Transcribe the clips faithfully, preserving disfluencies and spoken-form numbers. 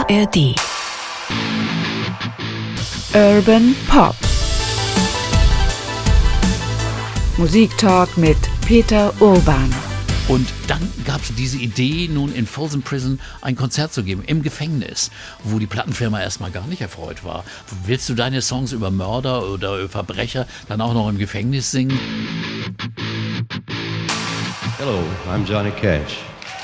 A R D Urban Pop Musiktalk mit Peter Urban. Und dann gab es diese Idee, nun in Folsom Prison ein Konzert zu geben, im Gefängnis, wo die Plattenfirma erstmal gar nicht erfreut war. Willst du deine Songs über Mörder oder über Verbrecher dann auch noch im Gefängnis singen? Hello, I'm Johnny Cash.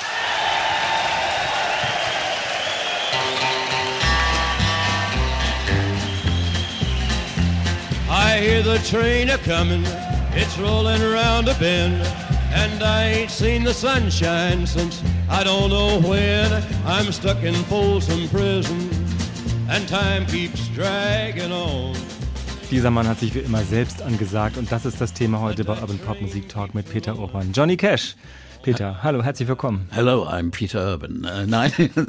I hear the train a-comin', it's rollin' around a bend, and I ain't seen the sunshine since I don't know when. I'm stuck in Folsom Prison, and time keeps dragging on. Dieser Mann hat sich wie immer selbst angesagt und das ist das Thema heute bei Urban Pop Musik Talk mit Peter Urban. Johnny Cash. Peter, hallo, herzlich willkommen. Hello, I'm Peter Urban. Uh, nein,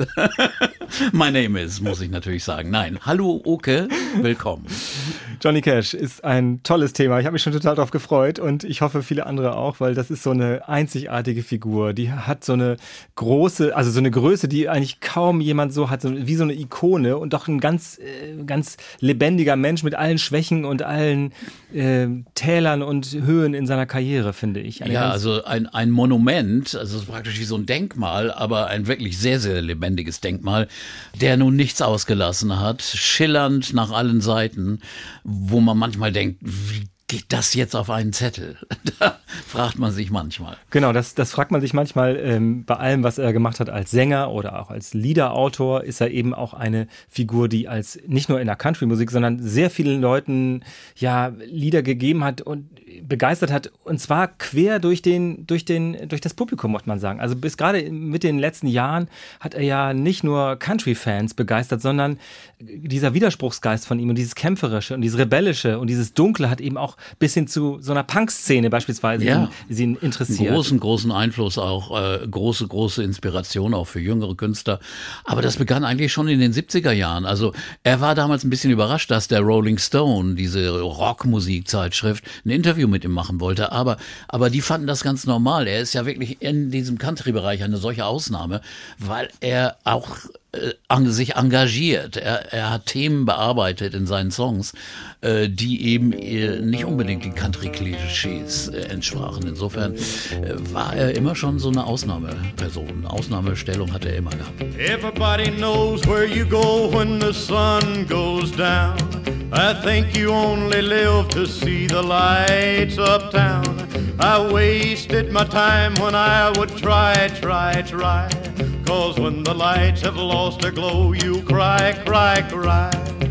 my name is, muss ich natürlich sagen. Nein, hallo Oke, willkommen. Johnny Cash ist ein tolles Thema. Ich habe mich schon total darauf gefreut und ich hoffe viele andere auch, weil das ist so eine einzigartige Figur. Die hat so eine große, also so eine Größe, die eigentlich kaum jemand so hat, so, wie so eine Ikone und doch ein ganz, äh, ganz lebendiger Mensch mit allen Schwächen und allen äh, Tälern und Höhen in seiner Karriere, finde ich. Eine ja, also ein, ein Monument. Also praktisch wie so ein Denkmal, aber ein wirklich sehr, sehr lebendiges Denkmal, der nun nichts ausgelassen hat, schillernd nach allen Seiten, wo man manchmal denkt, wie geht das jetzt auf einen Zettel? Da fragt man sich manchmal. Genau, das, das fragt man sich manchmal. Ähm, bei allem, was er gemacht hat als Sänger oder auch als Liederautor, ist er eben auch eine Figur, die als nicht nur in der Country-Musik, sondern sehr vielen Leuten ja Lieder gegeben hat und begeistert hat, und zwar quer durch den, durch den, durch das Publikum, muss man sagen. Also bis gerade mit den letzten Jahren hat er ja nicht nur Country-Fans begeistert, sondern dieser Widerspruchsgeist von ihm und dieses Kämpferische und dieses Rebellische und dieses Dunkle hat eben auch bis hin zu so einer Punk-Szene beispielsweise ja. sie ihn interessiert. Großen, großen Einfluss auch, äh, große, große Inspiration auch für jüngere Künstler. Aber das begann eigentlich schon in den siebziger Jahren. Also er war damals ein bisschen überrascht, dass der Rolling Stone, diese Rockmusikzeitschrift, ein Interview mit ihm machen wollte. Aber, aber die fanden das ganz normal. Er ist ja wirklich in diesem Country-Bereich eine solche Ausnahme, weil er auch äh, sich engagiert. Er, er hat Themen bearbeitet in seinen Songs, äh, die eben äh, nicht unbedingt den Country-Klischees äh, entsprachen. Insofern äh, war er immer schon so eine Ausnahmeperson. Ausnahmestellung hat er immer gehabt. Everybody knows where you go when the sun goes down. I think you only live to see the lights uptown. I wasted my time when I would try, try, try. Cause when the lights have lost their glow, you cry, cry, cry.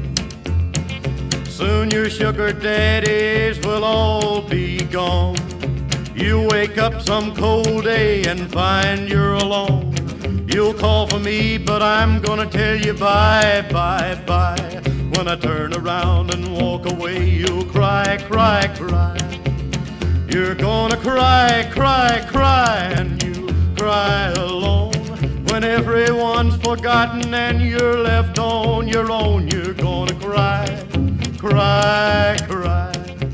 Soon your sugar daddies will all be gone. You wake up some cold day and find you're alone. You'll call for me, but I'm gonna tell you bye, bye, bye. When I turn around and walk away, you'll cry, cry, cry. You're gonna cry, cry, cry, and you cry alone. When everyone's forgotten and you're left on your own, you're gonna cry, cry, cry.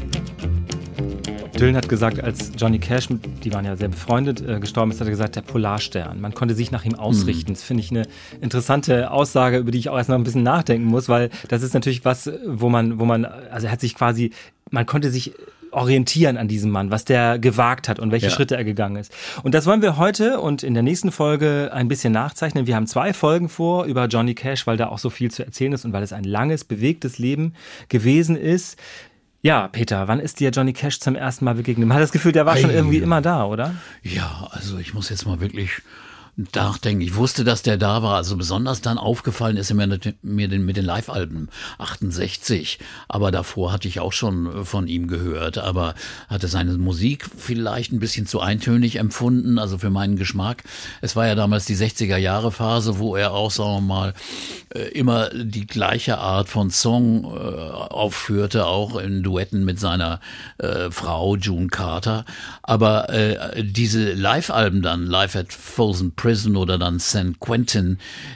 Dylan hat gesagt, als Johnny Cash, die waren ja sehr befreundet, äh, gestorben ist, hat er gesagt, der Polarstern. Man konnte sich nach ihm ausrichten. Mhm. Das finde ich eine interessante Aussage, über die ich auch erst noch ein bisschen nachdenken muss, weil das ist natürlich was, wo man, wo man, also er hat sich quasi, man konnte sich orientieren an diesem Mann, was der gewagt hat und welche ja. Schritte er gegangen ist. Und das wollen wir heute und in der nächsten Folge ein bisschen nachzeichnen. Wir haben zwei Folgen vor über Johnny Cash, weil da auch so viel zu erzählen ist und weil es ein langes, bewegtes Leben gewesen ist. Ja, Peter, wann ist dir Johnny Cash zum ersten Mal begegnet? Man hat das Gefühl, der war hey. schon irgendwie immer da, oder? Ja, also ich muss jetzt mal wirklich nachdenken. Ich wusste, dass der da war. Also besonders dann aufgefallen ist er mir, mir den, mit den Live-Alben achtundsechzig. Aber davor hatte ich auch schon von ihm gehört. Aber hatte seine Musik vielleicht ein bisschen zu eintönig empfunden, also für meinen Geschmack. Es war ja damals die sechziger-Jahre-Phase, wo er auch, sagen wir mal, immer die gleiche Art von Song aufführte, auch in Duetten mit seiner äh, Frau June Carter. Aber äh, diese Live-Alben dann, Live at Folsom Prison, Prison oder dann San Quentin,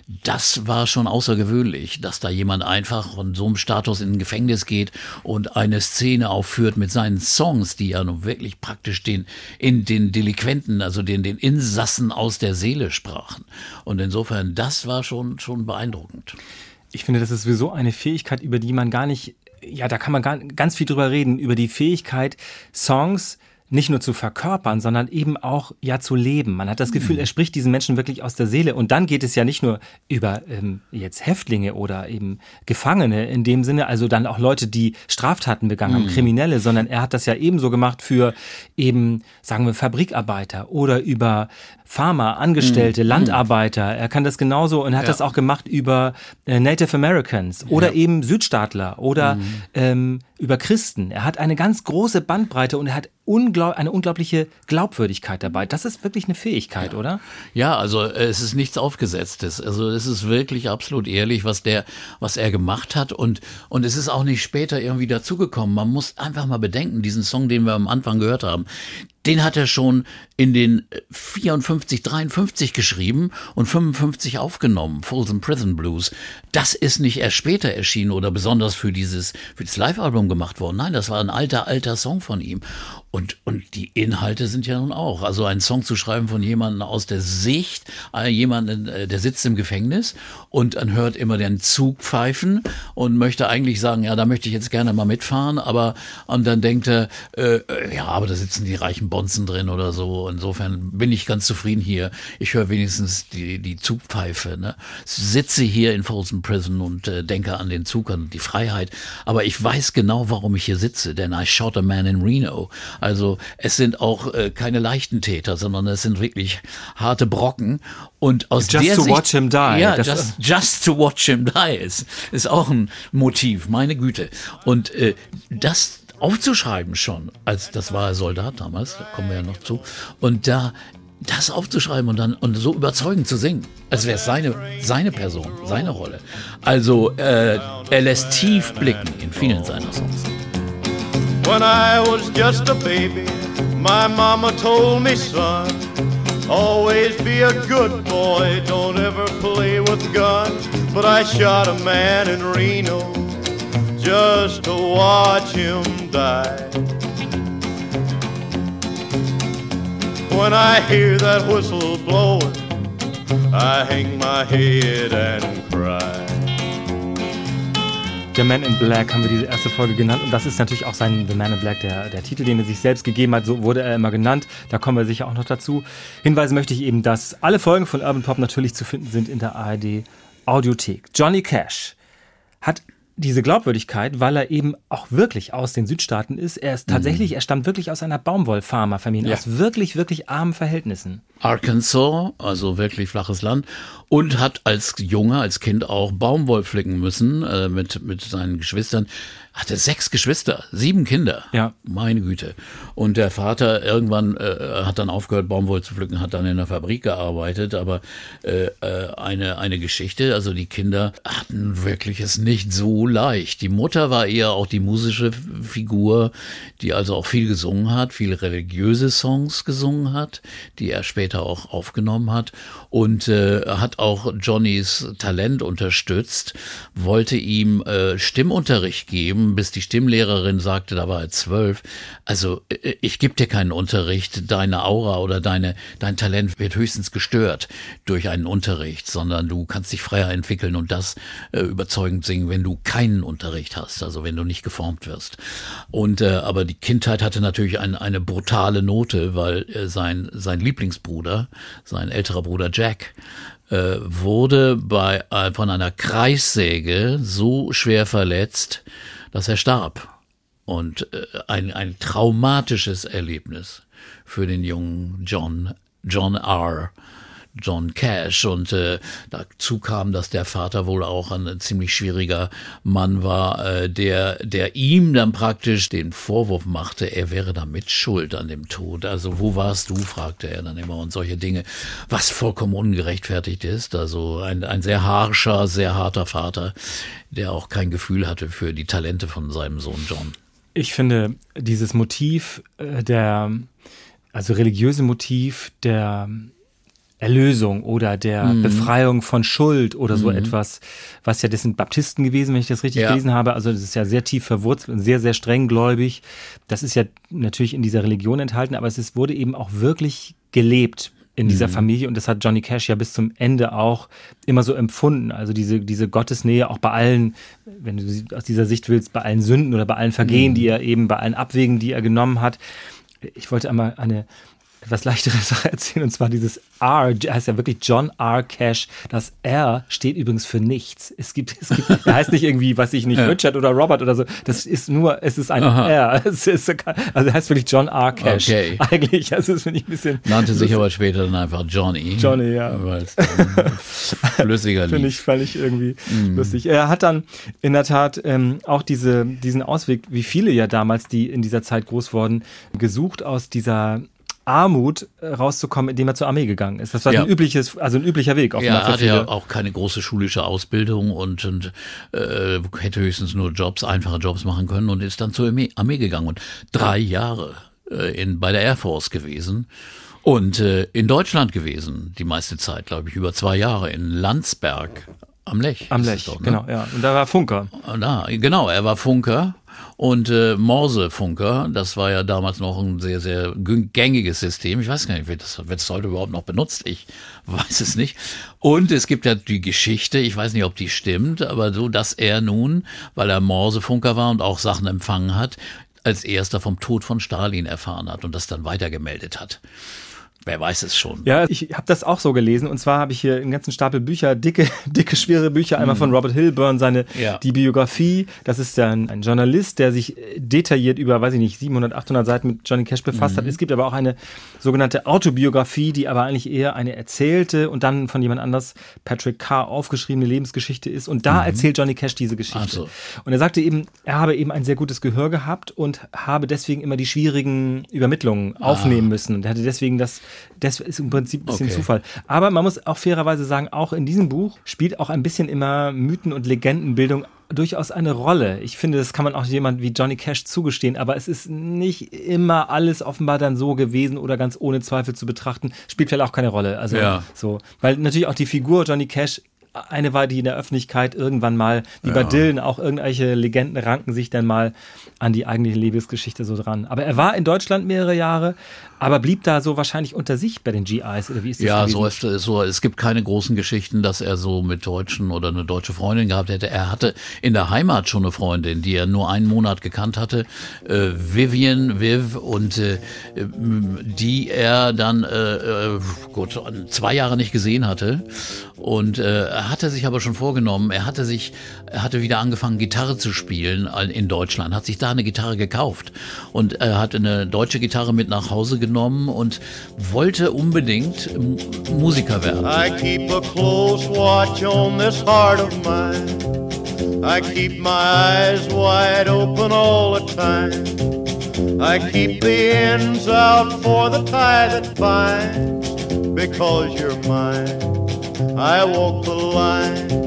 das war schon außergewöhnlich, dass da jemand einfach von so einem Status in ein Gefängnis geht und eine Szene aufführt mit seinen Songs, die ja nun wirklich praktisch den, in den Delinquenten, also den, den Insassen aus der Seele sprachen. Und insofern, das war schon, schon beeindruckend. Ich finde, das ist sowieso eine Fähigkeit, über die man gar nicht, ja, da kann man gar, ganz viel drüber reden, über die Fähigkeit, Songs nicht nur zu verkörpern, sondern eben auch ja zu leben. Man hat das Gefühl, er spricht diesen Menschen wirklich aus der Seele. Und dann geht es ja nicht nur über ähm, jetzt Häftlinge oder eben Gefangene in dem Sinne, also dann auch Leute, die Straftaten begangen haben, Kriminelle, sondern er hat das ja ebenso gemacht für eben, sagen wir, Fabrikarbeiter oder über Farmer, Angestellte, mm. Landarbeiter. Er kann das genauso und hat ja. das auch gemacht über äh, Native Americans oder ja. eben Südstaatler oder mm. ähm, über Christen. Er hat eine ganz große Bandbreite und er hat unglaub- eine unglaubliche Glaubwürdigkeit dabei. Das ist wirklich eine Fähigkeit, ja. oder? Ja, also es ist nichts Aufgesetztes. Also es ist wirklich absolut ehrlich, was der, was er gemacht hat und, und es ist auch nicht später irgendwie dazugekommen. Man muss einfach mal bedenken, diesen Song, den wir am Anfang gehört haben, den hat er schon in den vierundfünfzig, dreiundfünfzig geschrieben und fünfundfünfzig aufgenommen, Folsom Prison Blues. Das ist nicht erst später erschienen oder besonders für dieses, für das Live-Album gemacht worden. Nein, das war ein alter, alter Song von ihm. Und, und die Inhalte sind ja nun auch. Also einen Song zu schreiben von jemandem aus der Sicht, äh, jemanden, äh, der sitzt im Gefängnis und dann hört immer den Zug pfeifen und möchte eigentlich sagen, ja, da möchte ich jetzt gerne mal mitfahren, aber und dann denkt er, äh, ja, aber da sitzen die reichen Bonzen drin oder so. Insofern bin ich ganz zufrieden hier. Ich höre wenigstens die, die Zugpfeife. Ne? Sitze hier in Folsom Prison und äh, denke an den Zug, an die Freiheit. Aber ich weiß genau, warum ich hier sitze, denn I shot a man in Reno. Also es sind auch äh, keine leichten Täter, sondern es sind wirklich harte Brocken. Und aus just der to Sicht, watch him die. Ja, das just, just to watch him die ist, ist auch ein Motiv, meine Güte. Und äh, das aufzuschreiben schon, als das war er Soldat damals, da kommen wir ja noch zu, und da das aufzuschreiben und dann und so überzeugend zu singen, als wäre es seine, seine Person, seine Rolle. Also äh, er lässt tief blicken in vielen seiner Songs. When I was just a baby, my mama told me, son, always be a good boy, don't ever play with guns. But I shot a man in Reno just to watch him die. When I hear that whistle blowing, I hang my head and cry. The Man in Black haben wir diese erste Folge genannt und das ist natürlich auch sein The Man in Black, der, der Titel, den er sich selbst gegeben hat, so wurde er immer genannt, da kommen wir sicher auch noch dazu. Hinweisen möchte ich eben, dass alle Folgen von Urban Pop natürlich zu finden sind in der A R D Audiothek. Johnny Cash hat diese Glaubwürdigkeit, weil er eben auch wirklich aus den Südstaaten ist. Er ist tatsächlich, mhm. er stammt wirklich aus einer Baumwollfarmerfamilie, ja. aus wirklich, wirklich armen Verhältnissen. Arkansas, also wirklich flaches Land, und hat als Junge, als Kind auch Baumwoll pflücken müssen äh, mit, mit seinen Geschwistern. Hatte sechs Geschwister, sieben Kinder. Ja. Meine Güte. Und der Vater irgendwann äh, hat dann aufgehört, Baumwoll zu pflücken, hat dann in der Fabrik gearbeitet. Aber äh, eine, eine Geschichte, also die Kinder hatten wirklich es nicht so leicht. Die Mutter war eher auch die musische Figur, die also auch viel gesungen hat, viele religiöse Songs gesungen hat, die er später auch aufgenommen hat. Und äh, hat auch Johnnys Talent unterstützt, wollte ihm äh, Stimmunterricht geben, bis die Stimmlehrerin sagte, da war er zwölf, also ich gebe dir keinen Unterricht, deine Aura oder deine dein Talent wird höchstens gestört durch einen Unterricht, sondern du kannst dich freier entwickeln und das äh, überzeugend singen, wenn du keinen Unterricht hast, also wenn du nicht geformt wirst. Und äh, aber die Kindheit hatte natürlich ein, eine brutale Note, weil äh, sein sein Lieblingsbruder, sein älterer Bruder Jack, äh, wurde bei äh, von einer Kreissäge so schwer verletzt, dass er starb. Und äh, ein, ein traumatisches Erlebnis für den jungen John, John R., John Cash. Und äh, dazu kam, dass der Vater wohl auch ein ziemlich schwieriger Mann war, äh, der, der ihm dann praktisch den Vorwurf machte, er wäre da mit schuld an dem Tod. Also wo warst du, fragte er dann immer und solche Dinge, was vollkommen ungerechtfertigt ist. Also ein, ein sehr harscher, sehr harter Vater, der auch kein Gefühl hatte für die Talente von seinem Sohn John. Ich finde dieses Motiv, äh, der, also religiöse Motiv der Erlösung oder der Mhm. Befreiung von Schuld oder so Mhm. etwas, was ja, das sind Baptisten gewesen, wenn ich das richtig Ja. gelesen habe, also das ist ja sehr tief verwurzelt und sehr, sehr streng gläubig. Das ist ja natürlich in dieser Religion enthalten, aber es ist, wurde eben auch wirklich gelebt in dieser Mhm. Familie und das hat Johnny Cash ja bis zum Ende auch immer so empfunden. Also diese, diese Gottesnähe auch bei allen, wenn du sie aus dieser Sicht willst, bei allen Sünden oder bei allen Vergehen, Mhm. die er eben, bei allen Abwägen, die er genommen hat. Ich wollte einmal eine etwas leichtere Sache erzählen, und zwar dieses R, heißt ja wirklich John R. Cash. Das R steht übrigens für nichts. Es gibt, es gibt, er heißt nicht irgendwie, weiß ich nicht, Ja. Richard oder Robert oder so. Das ist nur, es ist ein Aha. R. Es ist, also er heißt wirklich John R. Cash. Okay. Eigentlich, also das finde ich ein bisschen... Nannte sich aber später dann einfach Johnny. Johnny, ja. Weil es dann flüssiger Finde ich, lief. fand ich irgendwie lustig. Er hat dann in der Tat ähm, auch diese, diesen Ausweg, wie viele ja damals, die in dieser Zeit groß wurden, gesucht, aus dieser Armut äh, rauszukommen, indem er zur Armee gegangen ist. Das war Ja. ein übliches, also ein üblicher Weg. Ja, offenbar er für hatte ja viele. auch keine große schulische Ausbildung und, und äh, hätte höchstens nur Jobs, einfache Jobs machen können und ist dann zur Armee, Armee gegangen und drei Jahre äh, in, bei der Air Force gewesen und äh, in Deutschland gewesen, die meiste Zeit, glaube ich, über zwei Jahre in Landsberg am Lech. Am ist es Lech, doch, ne? genau, ja. Und da war Funker. Da, genau, er war Funker und äh, Morsefunker. Das war ja damals noch ein sehr, sehr gäng- gängiges System. Ich weiß gar nicht, wird das, wird das heute überhaupt noch benutzt? Ich weiß es nicht. Und es gibt ja die Geschichte, ich weiß nicht, ob die stimmt, aber so, dass er nun, weil er Morsefunker war und auch Sachen empfangen hat, als erster vom Tod von Stalin erfahren hat und das dann weitergemeldet hat. Wer weiß es schon. Ja, ich habe das auch so gelesen. Und zwar habe ich hier einen ganzen Stapel Bücher, dicke, dicke, schwere Bücher. Einmal von Robert Hilburn, seine, Ja. die Biografie. Das ist ja ein, ein Journalist, der sich detailliert über, weiß ich nicht, siebenhundert, achthundert Seiten mit Johnny Cash befasst hat. Es gibt aber auch eine sogenannte Autobiografie, die aber eigentlich eher eine erzählte und dann von jemand anders, Patrick Carr, aufgeschriebene Lebensgeschichte ist. Und da erzählt Johnny Cash diese Geschichte. Ach so. Und er sagte eben, er habe eben ein sehr gutes Gehör gehabt und habe deswegen immer die schwierigen Übermittlungen aufnehmen müssen. Und er hatte deswegen das, das ist im Prinzip ein bisschen Okay. Zufall. Aber man muss auch fairerweise sagen, auch in diesem Buch spielt auch ein bisschen immer Mythen- und Legendenbildung durchaus eine Rolle. Ich finde, das kann man auch jemand wie Johnny Cash zugestehen, aber es ist nicht immer alles offenbar dann so gewesen oder ganz ohne Zweifel zu betrachten. Spielt vielleicht auch keine Rolle. Also Ja. so, weil natürlich auch die Figur Johnny Cash eine war, die in der Öffentlichkeit irgendwann mal, wie bei Dylan, auch irgendwelche Legenden ranken sich dann mal an die eigentliche Lebensgeschichte so dran. Aber er war in Deutschland mehrere Jahre, aber blieb da so wahrscheinlich unter sich bei den G Is, oder wie ist das Ja, gewesen? so ist es so. Es gibt keine großen Geschichten, dass er so mit Deutschen oder eine deutsche Freundin gehabt hätte. Er hatte in der Heimat schon eine Freundin, die er nur einen Monat gekannt hatte, äh, Vivian, Viv, und äh, die er dann äh, äh, gut zwei Jahre nicht gesehen hatte. Und äh, er hatte sich aber schon vorgenommen, er hatte sich, er hatte wieder angefangen, Gitarre zu spielen in Deutschland, hat sich da eine Gitarre gekauft und er hat eine deutsche Gitarre mit nach Hause genommen und wollte unbedingt M- Musiker werden. I keep a close watch on this heart of mine. I keep my eyes wide open all the time. I keep the ends out for the tie that binds. Because you're mine, I walk the line.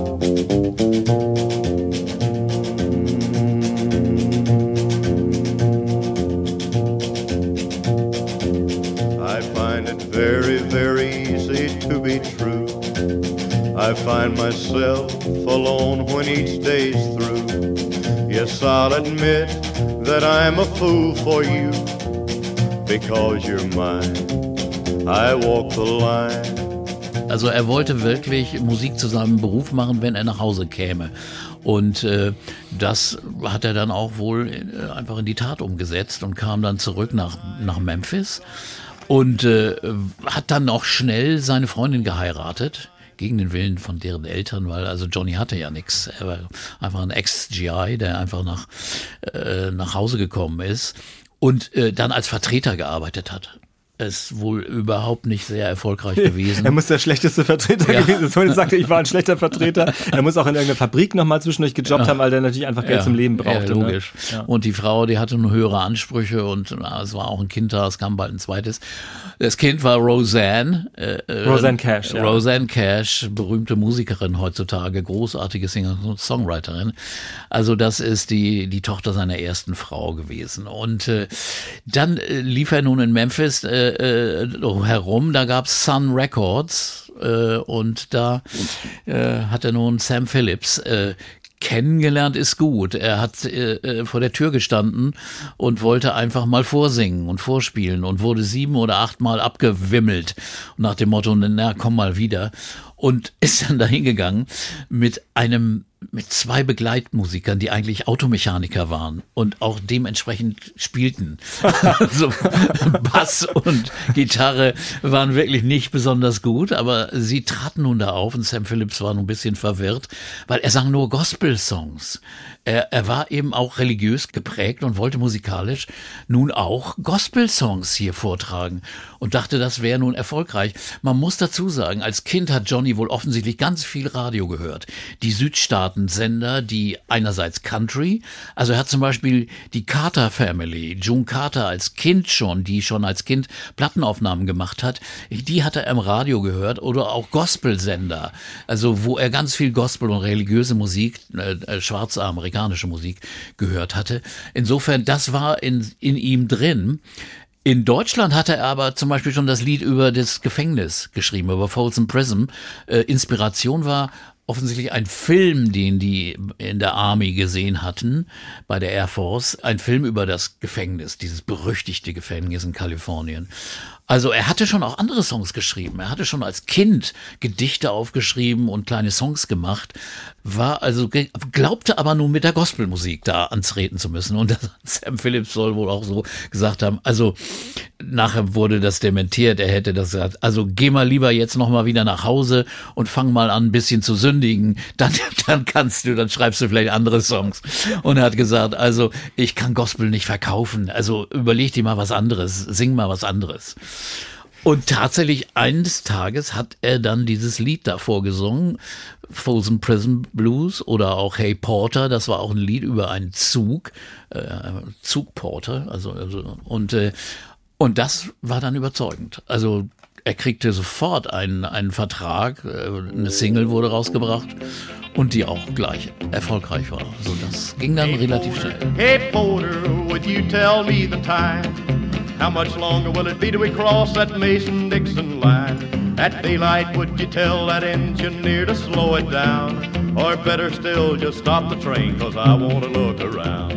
I find it very, very easy to be true. I find myself alone when each day's through. Yes, I'll admit that I'm a fool for you. Because you're mine, I walk the line. Also er wollte wirklich Musik zu seinem Beruf machen, wenn er nach Hause käme. Und äh, das hat er dann auch wohl äh, einfach in die Tat umgesetzt und kam dann zurück nach, nach Memphis und äh, hat dann auch schnell seine Freundin geheiratet. Gegen den Willen von deren Eltern, weil also Johnny hatte ja nichts. Er war einfach ein Ex-G I, der einfach nach, äh, nach Hause gekommen ist und äh, dann als Vertreter gearbeitet hat. Ist wohl überhaupt nicht sehr erfolgreich gewesen. Er muss der schlechteste Vertreter Ja. gewesen sein. Zumindest sagte, ich war ein schlechter Vertreter. Er muss auch in irgendeiner Fabrik nochmal zwischendurch gejobbt haben, weil er natürlich einfach Geld Ja, zum Leben brauchte. Ja, logisch. Ne? Ja. Und die Frau, die hatte nur höhere Ansprüche und na, es war auch ein Kind da, es kam bald ein zweites. Das Kind war Roseanne. Äh, Roseanne Cash, ja. Roseanne Cash, berühmte Musikerin heutzutage, großartige Singer-Songwriterin. Also das ist die, die Tochter seiner ersten Frau gewesen. Und äh, dann äh, lief er nun in Memphis äh, äh, herum, da gab's Sun Records äh, und da äh, hat er nun Sam Phillips äh, kennengelernt ist gut. Er hat äh, vor der Tür gestanden und wollte einfach mal vorsingen und vorspielen und wurde sieben oder acht Mal abgewimmelt nach dem Motto, na komm mal wieder, und ist dann dahin gegangen mit einem mit zwei Begleitmusikern, die eigentlich Automechaniker waren und auch dementsprechend spielten. Also Bass und Gitarre waren wirklich nicht besonders gut, aber sie traten nun da auf und Sam Phillips war nun ein bisschen verwirrt, weil er sang nur Gospel-Songs. Er, er war eben auch religiös geprägt und wollte musikalisch nun auch Gospel-Songs hier vortragen und dachte, das wäre nun erfolgreich. Man muss dazu sagen, als Kind hat Johnny wohl offensichtlich ganz viel Radio gehört. Die Südstaaten-Sender, die einerseits Country, also er hat zum Beispiel die Carter Family, June Carter als Kind schon, die schon als Kind Plattenaufnahmen gemacht hat, die hat er im Radio gehört, oder auch Gospel-Sender, also wo er ganz viel Gospel und religiöse Musik, äh, schwarze amerikanische Musik gehört hatte. Insofern, das war in, in ihm drin. In Deutschland hatte er aber zum Beispiel schon das Lied über das Gefängnis geschrieben, über Folsom Prison. Äh, Inspiration war offensichtlich ein Film, den die in der Army gesehen hatten, bei der Air Force. Ein Film über das Gefängnis, dieses berüchtigte Gefängnis in Kalifornien. Also er hatte schon auch andere Songs geschrieben. Er hatte schon als Kind Gedichte aufgeschrieben und kleine Songs gemacht. War also, glaubte aber nun mit der Gospelmusik da antreten zu müssen. Und Sam Phillips soll wohl auch so gesagt haben, also nachher wurde das dementiert, er hätte das gesagt, also geh mal lieber jetzt nochmal wieder nach Hause und fang mal an, ein bisschen zu sündigen, dann, dann kannst du, dann schreibst du vielleicht andere Songs. Und er hat gesagt, also ich kann Gospel nicht verkaufen, also überleg dir mal was anderes, sing mal was anderes. Und tatsächlich eines Tages hat er dann dieses Lied davor gesungen, Folsom Prison Blues oder auch Hey Porter, das war auch ein Lied über einen Zug, äh, Zugporter, also, also und äh, und das war dann überzeugend. Also er kriegte sofort einen einen Vertrag, äh, eine Single wurde rausgebracht und die auch gleich erfolgreich war. Also das ging dann hey relativ Porter, schnell. Hey Porter, would you tell me the time? How much longer will it be till we cross that Mason-Dixon line? At daylight, would you tell that engineer to slow it down? Or better still, just stop the train, cause I want to look around.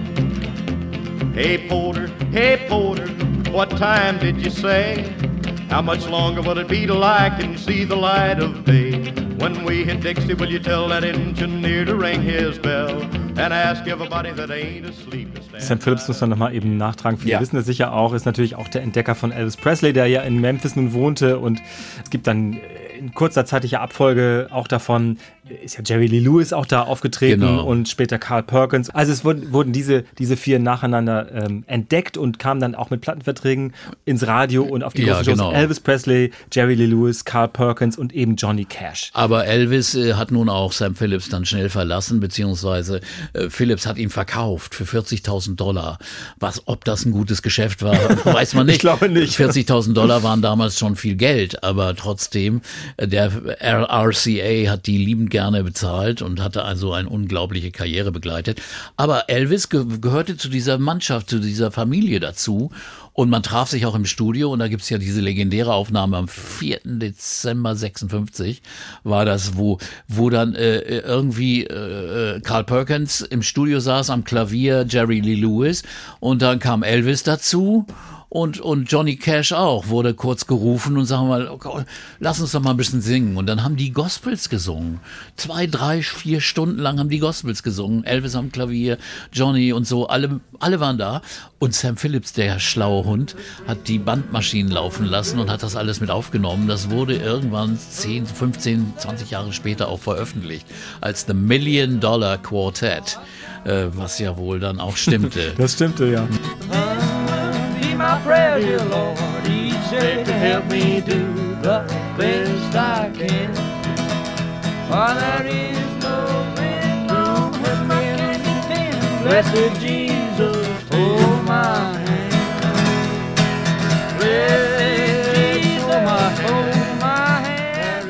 Hey Porter, hey Porter, what time did you say? How much longer will it be till I can see the light of day? When we hit Dixie, will you tell that engineer to ring his bell and ask everybody that ain't asleep? Sam Phillips muss man nochmal eben nachtragen. Viele ja. wissen es sicher auch, ist natürlich auch der Entdecker von Elvis Presley, der ja in Memphis nun wohnte, und es gibt dann in kurzer zeitlicher Abfolge auch davon, ist ja Jerry Lee Lewis auch da aufgetreten, genau, und später Carl Perkins. Also es wurden, wurden diese, diese vier nacheinander ähm, entdeckt und kamen dann auch mit Plattenverträgen ins Radio und auf die ja, großen Shows. Genau. Elvis Presley, Jerry Lee Lewis, Carl Perkins und eben Johnny Cash. Aber Elvis äh, hat nun auch Sam Phillips dann schnell verlassen, beziehungsweise äh, Phillips hat ihn verkauft für vierzigtausend Dollar. Was, ob das ein gutes Geschäft war, weiß man nicht. Ich glaube nicht. vierzigtausend Dollar waren damals schon viel Geld, aber trotzdem, äh, der R C A hat die liebend gerne bezahlt und hatte also eine unglaubliche Karriere begleitet. Aber Elvis ge- gehörte zu dieser Mannschaft, zu dieser Familie dazu. Und man traf sich auch im Studio, und da gibt's ja diese legendäre Aufnahme am vierten Dezember sechsundfünfzig war das, wo wo dann äh, irgendwie äh, Carl Perkins im Studio saß, am Klavier Jerry Lee Lewis, und dann kam Elvis dazu. Und, und Johnny Cash auch, wurde kurz gerufen und sagen mal, okay, lass uns doch mal ein bisschen singen. Und dann haben die Gospels gesungen. Zwei, drei, vier Stunden lang haben die Gospels gesungen. Elvis am Klavier, Johnny und so, alle, alle waren da. Und Sam Phillips, der schlaue Hund, hat die Bandmaschinen laufen lassen und hat das alles mit aufgenommen. Das wurde irgendwann zehn, fünfzehn, zwanzig Jahre später auch veröffentlicht als The Million Dollar Quartet, äh, was ja wohl dann auch stimmte. Das stimmte, ja. My prayer, dear Lord, each day to help me do the best I can. For there is no man, no man in ten. Blessed Jesus, hold my hand. Blessed Jesus, hold my hand. Ich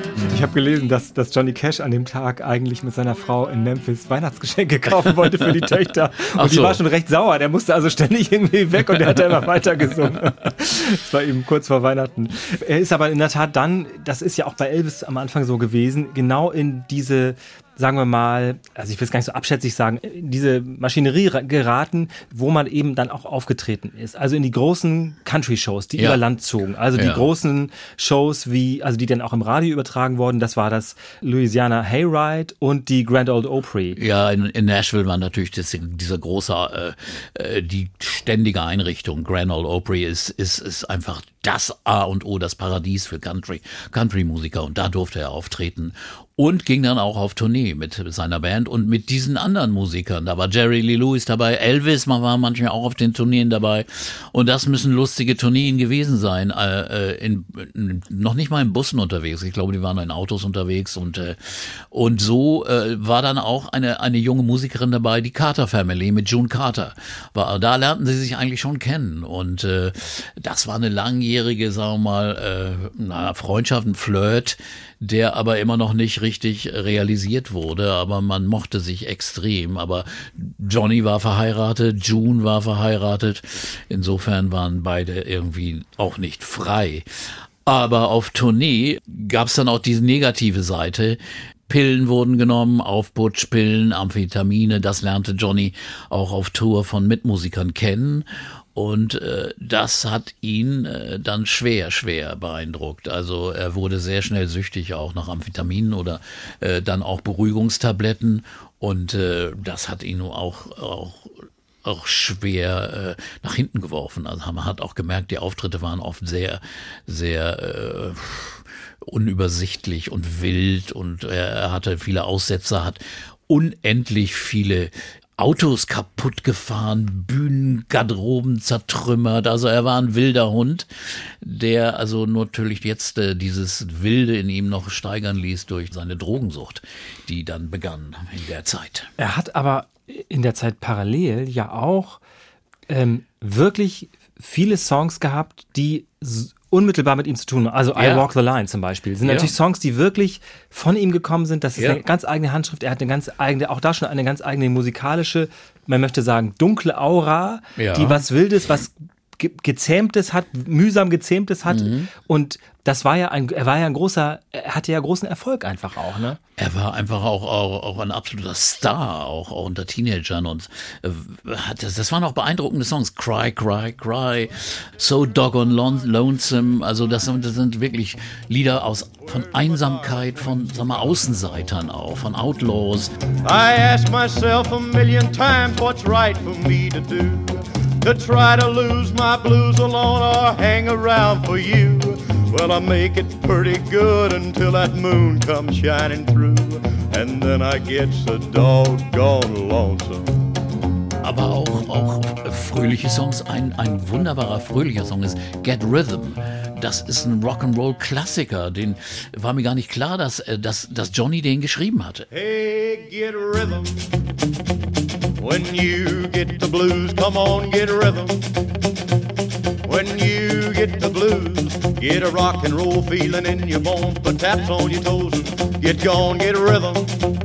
habe gelesen, dass, dass Johnny Cash an dem Tag eigentlich mit seiner Frau in Memphis Weihnachtsgeschenke kaufen wollte für die Töchter. Und Ach die so. war schon recht sauer. Der musste also ständig irgendwie weg und der hat immer weiter gesungen. Das war eben kurz vor Weihnachten. Er ist aber in der Tat dann, das ist ja auch bei Elvis am Anfang so gewesen, genau in diese, sagen wir mal, also ich will es gar nicht so abschätzig sagen, in diese Maschinerie geraten, wo man eben dann auch aufgetreten ist. Also in die großen Country-Shows, die Ja. über Land zogen. Also die Ja. großen Shows, wie, also die dann auch im Radio übertragen wurden, das war das Louisiana Hayride und die Grand Ole Opry. Ja, in, in Nashville war natürlich das, dieser große, äh, äh, die ständige Einrichtung. Grand Ole Opry ist, ist, ist einfach das A und O, das Paradies für Country, Country-Musiker. Und da durfte er auftreten. Und ging dann auch auf Tournee mit seiner Band und mit diesen anderen Musikern. Da war Jerry Lee Lewis dabei, Elvis war manchmal auch auf den Tourneen dabei. Und das müssen lustige Tourneen gewesen sein. Äh, in, in, noch nicht mal in Bussen unterwegs. Ich glaube, die waren in Autos unterwegs. Und, äh, und so äh, war dann auch eine, eine junge Musikerin dabei, die Carter Family mit June Carter. War, da lernten sie sich eigentlich schon kennen. Und äh, das war eine langjährige, sagen wir mal, äh, na, Freundschaft, ein Flirt, der aber immer noch nicht richtig realisiert wurde, aber man mochte sich extrem. Aber Johnny war verheiratet, June war verheiratet, insofern waren beide irgendwie auch nicht frei. Aber auf Tournee gab es dann auch diese negative Seite. Pillen wurden genommen, Aufputschpillen, Amphetamine, das lernte Johnny auch auf Tour von Mitmusikern kennen. Und äh, das hat ihn äh, dann schwer, schwer beeindruckt. Also er wurde sehr schnell süchtig auch nach Amphetaminen oder äh, dann auch Beruhigungstabletten. Und äh, das hat ihn auch, auch, auch schwer äh, nach hinten geworfen. Also man hat auch gemerkt, die Auftritte waren oft sehr, sehr äh, unübersichtlich und wild. Und er hatte viele Aussetzer, hat unendlich viele Autos kaputt gefahren, Bühnen, Garderoben zertrümmert. Also er war ein wilder Hund, der also natürlich jetzt äh, dieses Wilde in ihm noch steigern ließ durch seine Drogensucht, die dann begann in der Zeit. Er hat aber in der Zeit parallel ja auch ähm, wirklich viele Songs gehabt, die s- unmittelbar mit ihm zu tun haben. Also I Ja. Walk the Line zum Beispiel. Sind Ja. natürlich Songs, die wirklich von ihm gekommen sind. Das ist Ja. eine ganz eigene Handschrift. Er hat eine ganz eigene, auch da schon eine ganz eigene musikalische, man möchte sagen, dunkle Aura, Ja. die was Wildes, was ge- Gezähmtes hat, mühsam Gezähmtes hat. Mhm. Und das war ja ein, er war ja ein großer, er hatte ja großen Erfolg einfach auch, ne? Er war einfach auch, auch, auch ein absoluter Star, auch, auch unter Teenagern und äh, hat, das, das waren auch beeindruckende Songs. Cry, Cry, Cry, So Doggone lon- Lonesome. Also das sind, das sind wirklich Lieder aus, von Einsamkeit, von, sagen wir, Außenseitern auch, von Outlaws. I ask myself a million times what's right for me to do. To try to lose my blues alone or hang around for you. Well, I make it pretty good until that moon comes shining through. And then I get so doggone lonesome. Aber auch, auch fröhliche Songs. Ein, ein wunderbarer fröhlicher Song ist Get Rhythm. Das ist ein Rock'n'Roll-Klassiker. Den war mir gar nicht klar, dass, äh, dass, dass Johnny den geschrieben hatte. Hey, get rhythm. When you get the blues, come on, get rhythm. When you get the blues, get a rock and roll feeling in your bones, put taps on your toes and get gone, get rhythm.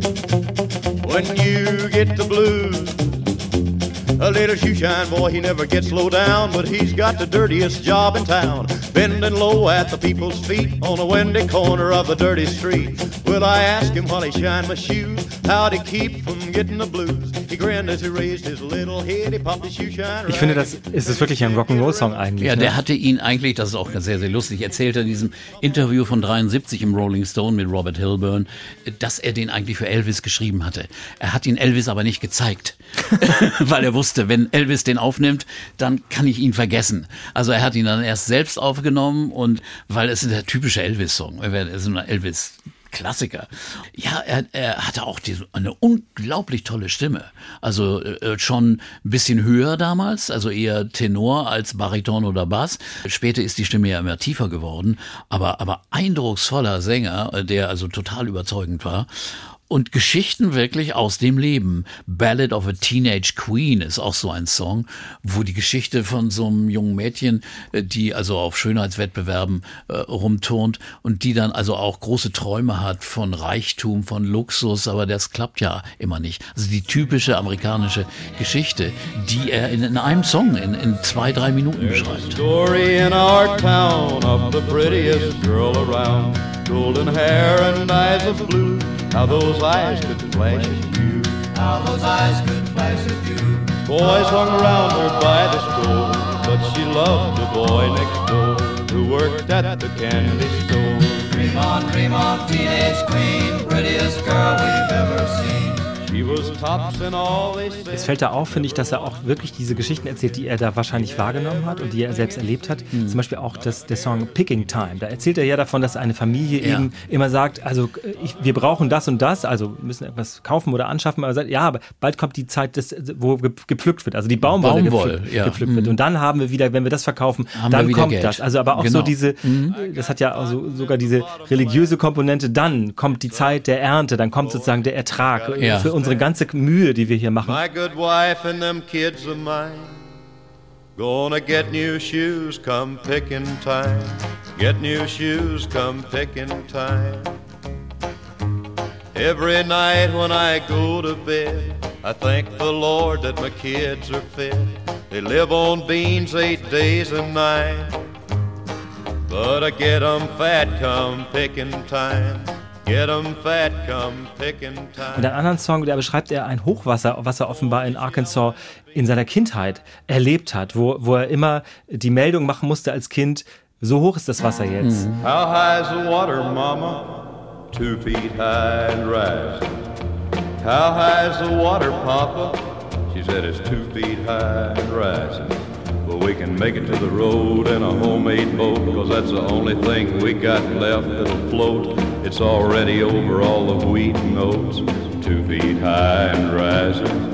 When you get the blues, a little shoeshine boy, he never gets low down, but he's got the dirtiest job in town, bending low at the people's feet on a windy corner of a dirty street. Well, I asked him while he shined my shoes, how'd he keep from getting the blues? He grinned as he raised his little head, he popped his shoeshine. Ich finde, das ist es wirklich ein Rock'n'Roll-Song eigentlich. Ja, ne? der hatte ihn eigentlich, das ist auch sehr, sehr lustig, erzählt er in diesem Interview von dreiundsiebzig im Rolling Stone mit Robert Hilburn, dass er den eigentlich für Elvis geschrieben hatte. Er hat ihn Elvis aber nicht gezeigt, weil er wusste, wenn Elvis den aufnimmt, dann kann ich ihn vergessen. Also er hat ihn dann erst selbst aufgenommen und weil es ist der typische Elvis-Song, es ist ein Elvis Klassiker. Ja, er, er hatte auch diese, eine unglaublich tolle Stimme. Also äh, schon ein bisschen höher damals, also eher Tenor als Bariton oder Bass. Später ist die Stimme ja immer tiefer geworden, aber, aber eindrucksvoller Sänger, der also total überzeugend war. und Geschichten wirklich aus dem Leben. Ballad of a Teenage Queen ist auch so ein Song, wo die Geschichte von so einem jungen Mädchen, die also auf Schönheitswettbewerben äh, rumturnt und die dann also auch große Träume hat von Reichtum, von Luxus, aber das klappt ja immer nicht. Also die typische amerikanische Geschichte, die er in, in einem Song in, in zwei, drei Minuten beschreibt. Story in our town of the prettiest girl around, golden hair and eyes of blue. How those eyes could flash at you. How those eyes could flash at you. Boys hung around her by the store, but she loved the boy next door who worked at the candy store. Dream on, dream on, teenage queen, prettiest girl we've ever seen. She was tops in all they said. Es fällt da auf, finde ich, dass er auch wirklich diese Geschichten erzählt, die er da wahrscheinlich wahrgenommen hat und die er selbst erlebt hat. Mhm. Zum Beispiel auch das, der Song Picking Time. Da erzählt er ja davon, dass eine Familie ja. eben immer sagt, also ich, wir brauchen das und das, also müssen etwas kaufen oder anschaffen. Aber er sagt, ja, aber bald kommt die Zeit, des, wo gepflückt wird, also die Baumwolle, Baumwolle gepflückt, ja. gepflückt mhm. wird. Und dann haben wir wieder, wenn wir das verkaufen, haben dann kommt Geld. Das. Also aber auch genau. so diese, mhm. das hat ja also sogar diese religiöse Komponente, dann kommt die Zeit der Ernte, dann kommt sozusagen der Ertrag ja. für unsere ganze Mühe, die wir hier machen. My good wife and them kids of mine gonna get new shoes come picking time. Get new shoes come picking time. Every night when I go to bed, I thank the Lord that my kids are fed. They live on beans eight days a night, but I get 'em fat come picking time. Get 'em fat, come picking time. Und einen anderen Song, da beschreibt er ein Hochwasser, was er offenbar in Arkansas in seiner Kindheit erlebt hat, wo, wo er immer die Meldung machen musste als Kind, so hoch ist das Wasser jetzt. Mhm. How high is the water, Mama? Two feet high and rising. How high is the water, Papa? She said it's two feet high and rising. But we can make it to the road in a homemade boat, cause that's the only thing we got left that'll float. It's already over all the wheat and oats, two feet high and rising.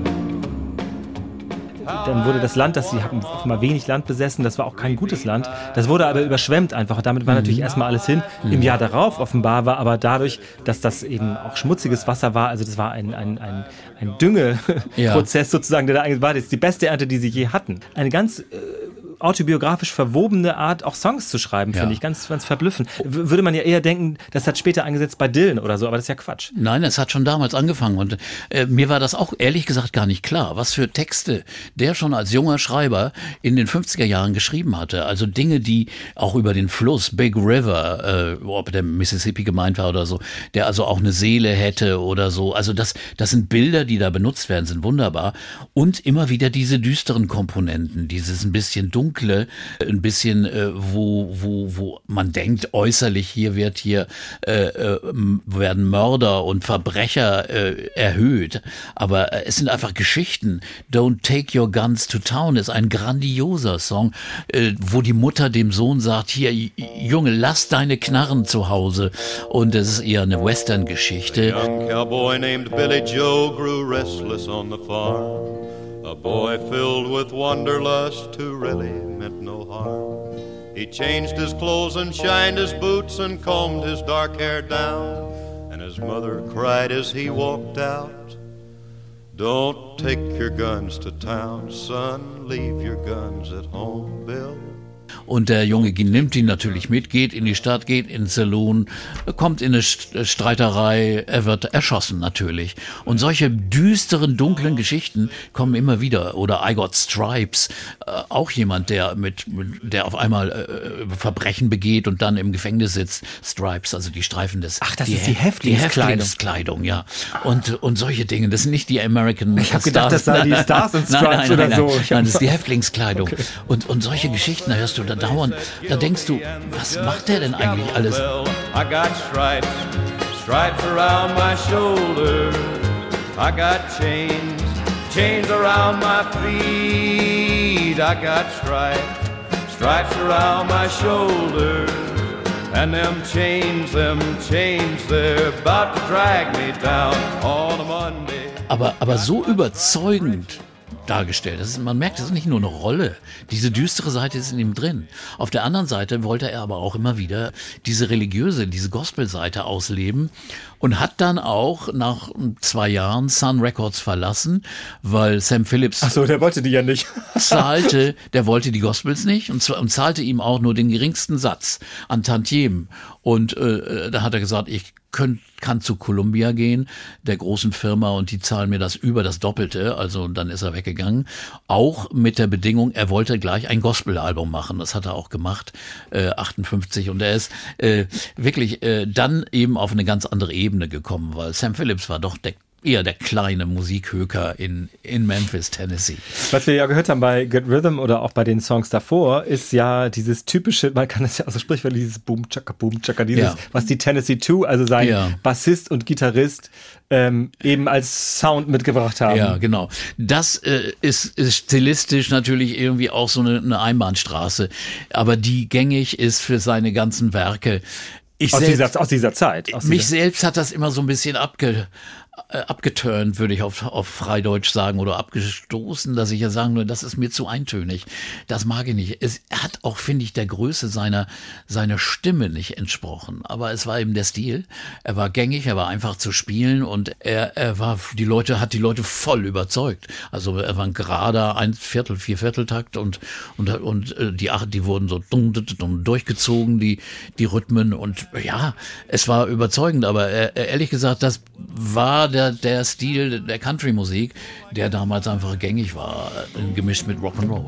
Dann wurde das Land, das sie hatten offenbar wenig Land besessen, das war auch kein gutes Land, das wurde aber überschwemmt einfach. Damit war natürlich erstmal alles hin. Im Jahr darauf offenbar war aber dadurch, dass das eben auch schmutziges Wasser war, also das war ein, ein, ein, ein Düngeprozess ja. sozusagen, der da eigentlich war. Das ist die beste Ernte, die sie je hatten. Eine ganz äh, autobiografisch verwobene Art, auch Songs zu schreiben, ja. finde ich ganz, ganz verblüffend. W- würde man ja eher denken, das hat später eingesetzt bei Dylan oder so, aber das ist ja Quatsch. Nein, es hat schon damals angefangen und äh, mir war das auch ehrlich gesagt gar nicht klar, was für Texte der schon als junger Schreiber in den fünfziger Jahren geschrieben hatte. Also Dinge, die auch über den Fluss, Big River, äh, ob der Mississippi gemeint war oder so, der also auch eine Seele hätte oder so. Also das, das sind Bilder, die da benutzt werden, sind wunderbar. Und immer wieder diese düsteren Komponenten, dieses ein bisschen dunkle, ein bisschen, äh, wo, wo, wo man denkt, äußerlich hier wird hier äh, äh, werden Mörder und Verbrecher äh, erhöht. Aber äh, es sind einfach Geschichten. Don't Take Your Guns to Town ist ein grandioser Song, äh, wo die Mutter dem Sohn sagt, hier, Junge, lass deine Knarren zu Hause. Und es ist eher eine Western-Geschichte. A young cowboy named Billy Joe grew restless on the farm. A boy filled with wanderlust who really meant no harm. He changed his clothes and shined his boots and combed his dark hair down. And his mother cried as he walked out, don't take your guns to town, son, leave your guns at home, Bill. Und der Junge nimmt ihn natürlich mit, geht in die Stadt, geht in den Saloon, kommt in eine Streiterei, er wird erschossen natürlich. Und solche düsteren, dunklen Geschichten kommen immer wieder. Oder I Got Stripes, äh, auch jemand, der mit, der auf einmal äh, Verbrechen begeht und dann im Gefängnis sitzt. Stripes, also die Streifen des... Ach, das die ist die Häftlingskleidung. Die Häftlingskleidung, ja. Und, und solche Dinge, das sind nicht die American Ich habe gedacht, das seien die Stars and Stripes nein, nein, oder nein, so. Nein, nein, das ist die Häftlingskleidung. Okay. Und, und solche Geschichten, da hörst du da dauernd, da denkst du, was macht der denn eigentlich alles? I got stripes, stripes around my shoulders. I got chains, chains around my feet. I got stripes, stripes around my shoulders. And them chains, them chains, they're about to drag me down on a Monday. Aber, aber so überzeugend dargestellt. Das ist, man merkt, das ist nicht nur eine Rolle. Diese düstere Seite ist in ihm drin. Auf der anderen Seite wollte er aber auch immer wieder diese religiöse, diese Gospel-Seite ausleben und hat dann auch nach zwei Jahren Sun Records verlassen, weil Sam Phillips Ach so, der wollte die ja nicht. zahlte, der wollte die Gospels nicht und, und zahlte ihm auch nur den geringsten Satz an Tantiemen. Und äh, da hat er gesagt, ich könnt, kann zu Columbia gehen, der großen Firma, und die zahlen mir das über das Doppelte. Also dann ist er weggegangen. Auch mit der Bedingung, er wollte gleich ein Gospel-Album machen. Das hat er auch gemacht, äh, achtundfünfzig. Und er ist äh, wirklich äh, dann eben auf eine ganz andere Ebene gekommen, weil Sam Phillips war doch der eher der kleine Musikhöker in, in Memphis, Tennessee. Was wir ja gehört haben bei Good Rhythm oder auch bei den Songs davor, ist ja dieses typische, man kann es ja also sprichwörtlich, dieses Boom Chaka Boom Chaka, dieses, ja. was die Tennessee Two, also sein ja. Bassist und Gitarrist, ähm, eben als Sound mitgebracht haben. Ja, genau. Das äh, ist, ist stilistisch natürlich irgendwie auch so eine, eine Einbahnstraße, aber die gängig ist für seine ganzen Werke. Ich aus, selbst, dieser, aus dieser Zeit. Aus mich dieser selbst hat das immer so ein bisschen abge, äh, abgeturnt, würde ich auf, auf Freideutsch sagen, oder abgestoßen, dass ich ja sagen würde, das ist mir zu eintönig. Das mag ich nicht. Es hat auch, finde ich, der Größe seiner, seiner Stimme nicht entsprochen. Aber es war eben der Stil. Er war gängig, er war einfach zu spielen und er, er war, die Leute, hat die Leute voll überzeugt. Also er war ein gerader ein Viertel, vier Vierteltakt und, und, und die, die wurden so durchgezogen, die, die Rhythmen, und ja, es war überzeugend, aber ehrlich gesagt, das war der, der Stil der Country-Musik, der damals einfach gängig war, gemischt mit Rock'n'Roll.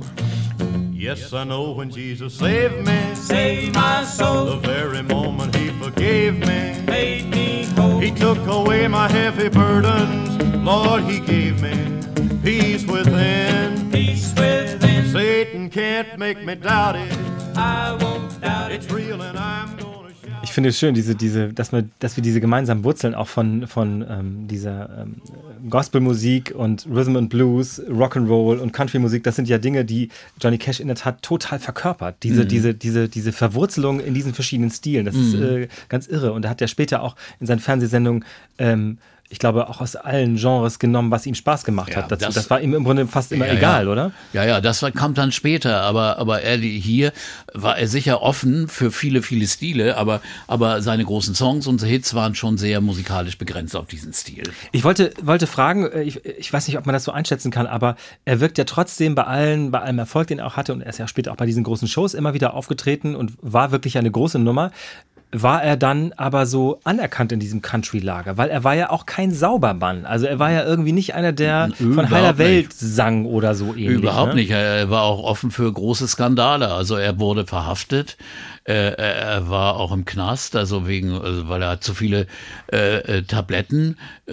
Yes, I know when Jesus saved me, Save my soul, the very moment he forgave me, made me whole. he took away my heavy burdens, Lord, he gave me peace within. Peace within, Satan can't make me doubt it, I won't doubt it. it's real and I'm gonna shout. Ich finde es schön, diese, diese, dass wir, dass wir diese gemeinsamen Wurzeln auch von, von ähm, dieser ähm, Gospelmusik und Rhythm and Blues, Rock'n'Roll und Country-Musik, das sind ja Dinge, die Johnny Cash in der Tat total verkörpert. Diese, Mhm. diese, diese, diese Verwurzelung in diesen verschiedenen Stilen, das ist äh, ganz irre. Und er hat ja später auch in seinen Fernsehsendungen ähm, ich glaube, auch aus allen Genres genommen, was ihm Spaß gemacht Ja, hat. Dazu. das- Das, war ihm im Grunde fast immer Ja, egal, ja. oder? Ja, ja, das war, kam dann später, aber, aber er, hier war er sicher offen für viele, viele Stile, aber, aber seine großen Songs und Hits waren schon sehr musikalisch begrenzt auf diesen Stil. Ich wollte, wollte fragen, äh, ich, ich weiß nicht, ob man das so einschätzen kann, aber er wirkt ja trotzdem bei allen, bei allem Erfolg, den er auch hatte, und er ist ja später auch bei diesen großen Shows immer wieder aufgetreten und war wirklich eine große Nummer. War er dann aber so anerkannt in diesem Country-Lager? Weil er war ja auch kein Saubermann. Also er war ja irgendwie nicht einer, der von Überhaupt heiler Welt nicht. sang oder so ähnlich. Überhaupt ne? nicht. Er war auch offen für große Skandale. Also er wurde verhaftet. Äh, er war auch im Knast, also wegen, also weil er zu viele äh, äh, Tabletten äh,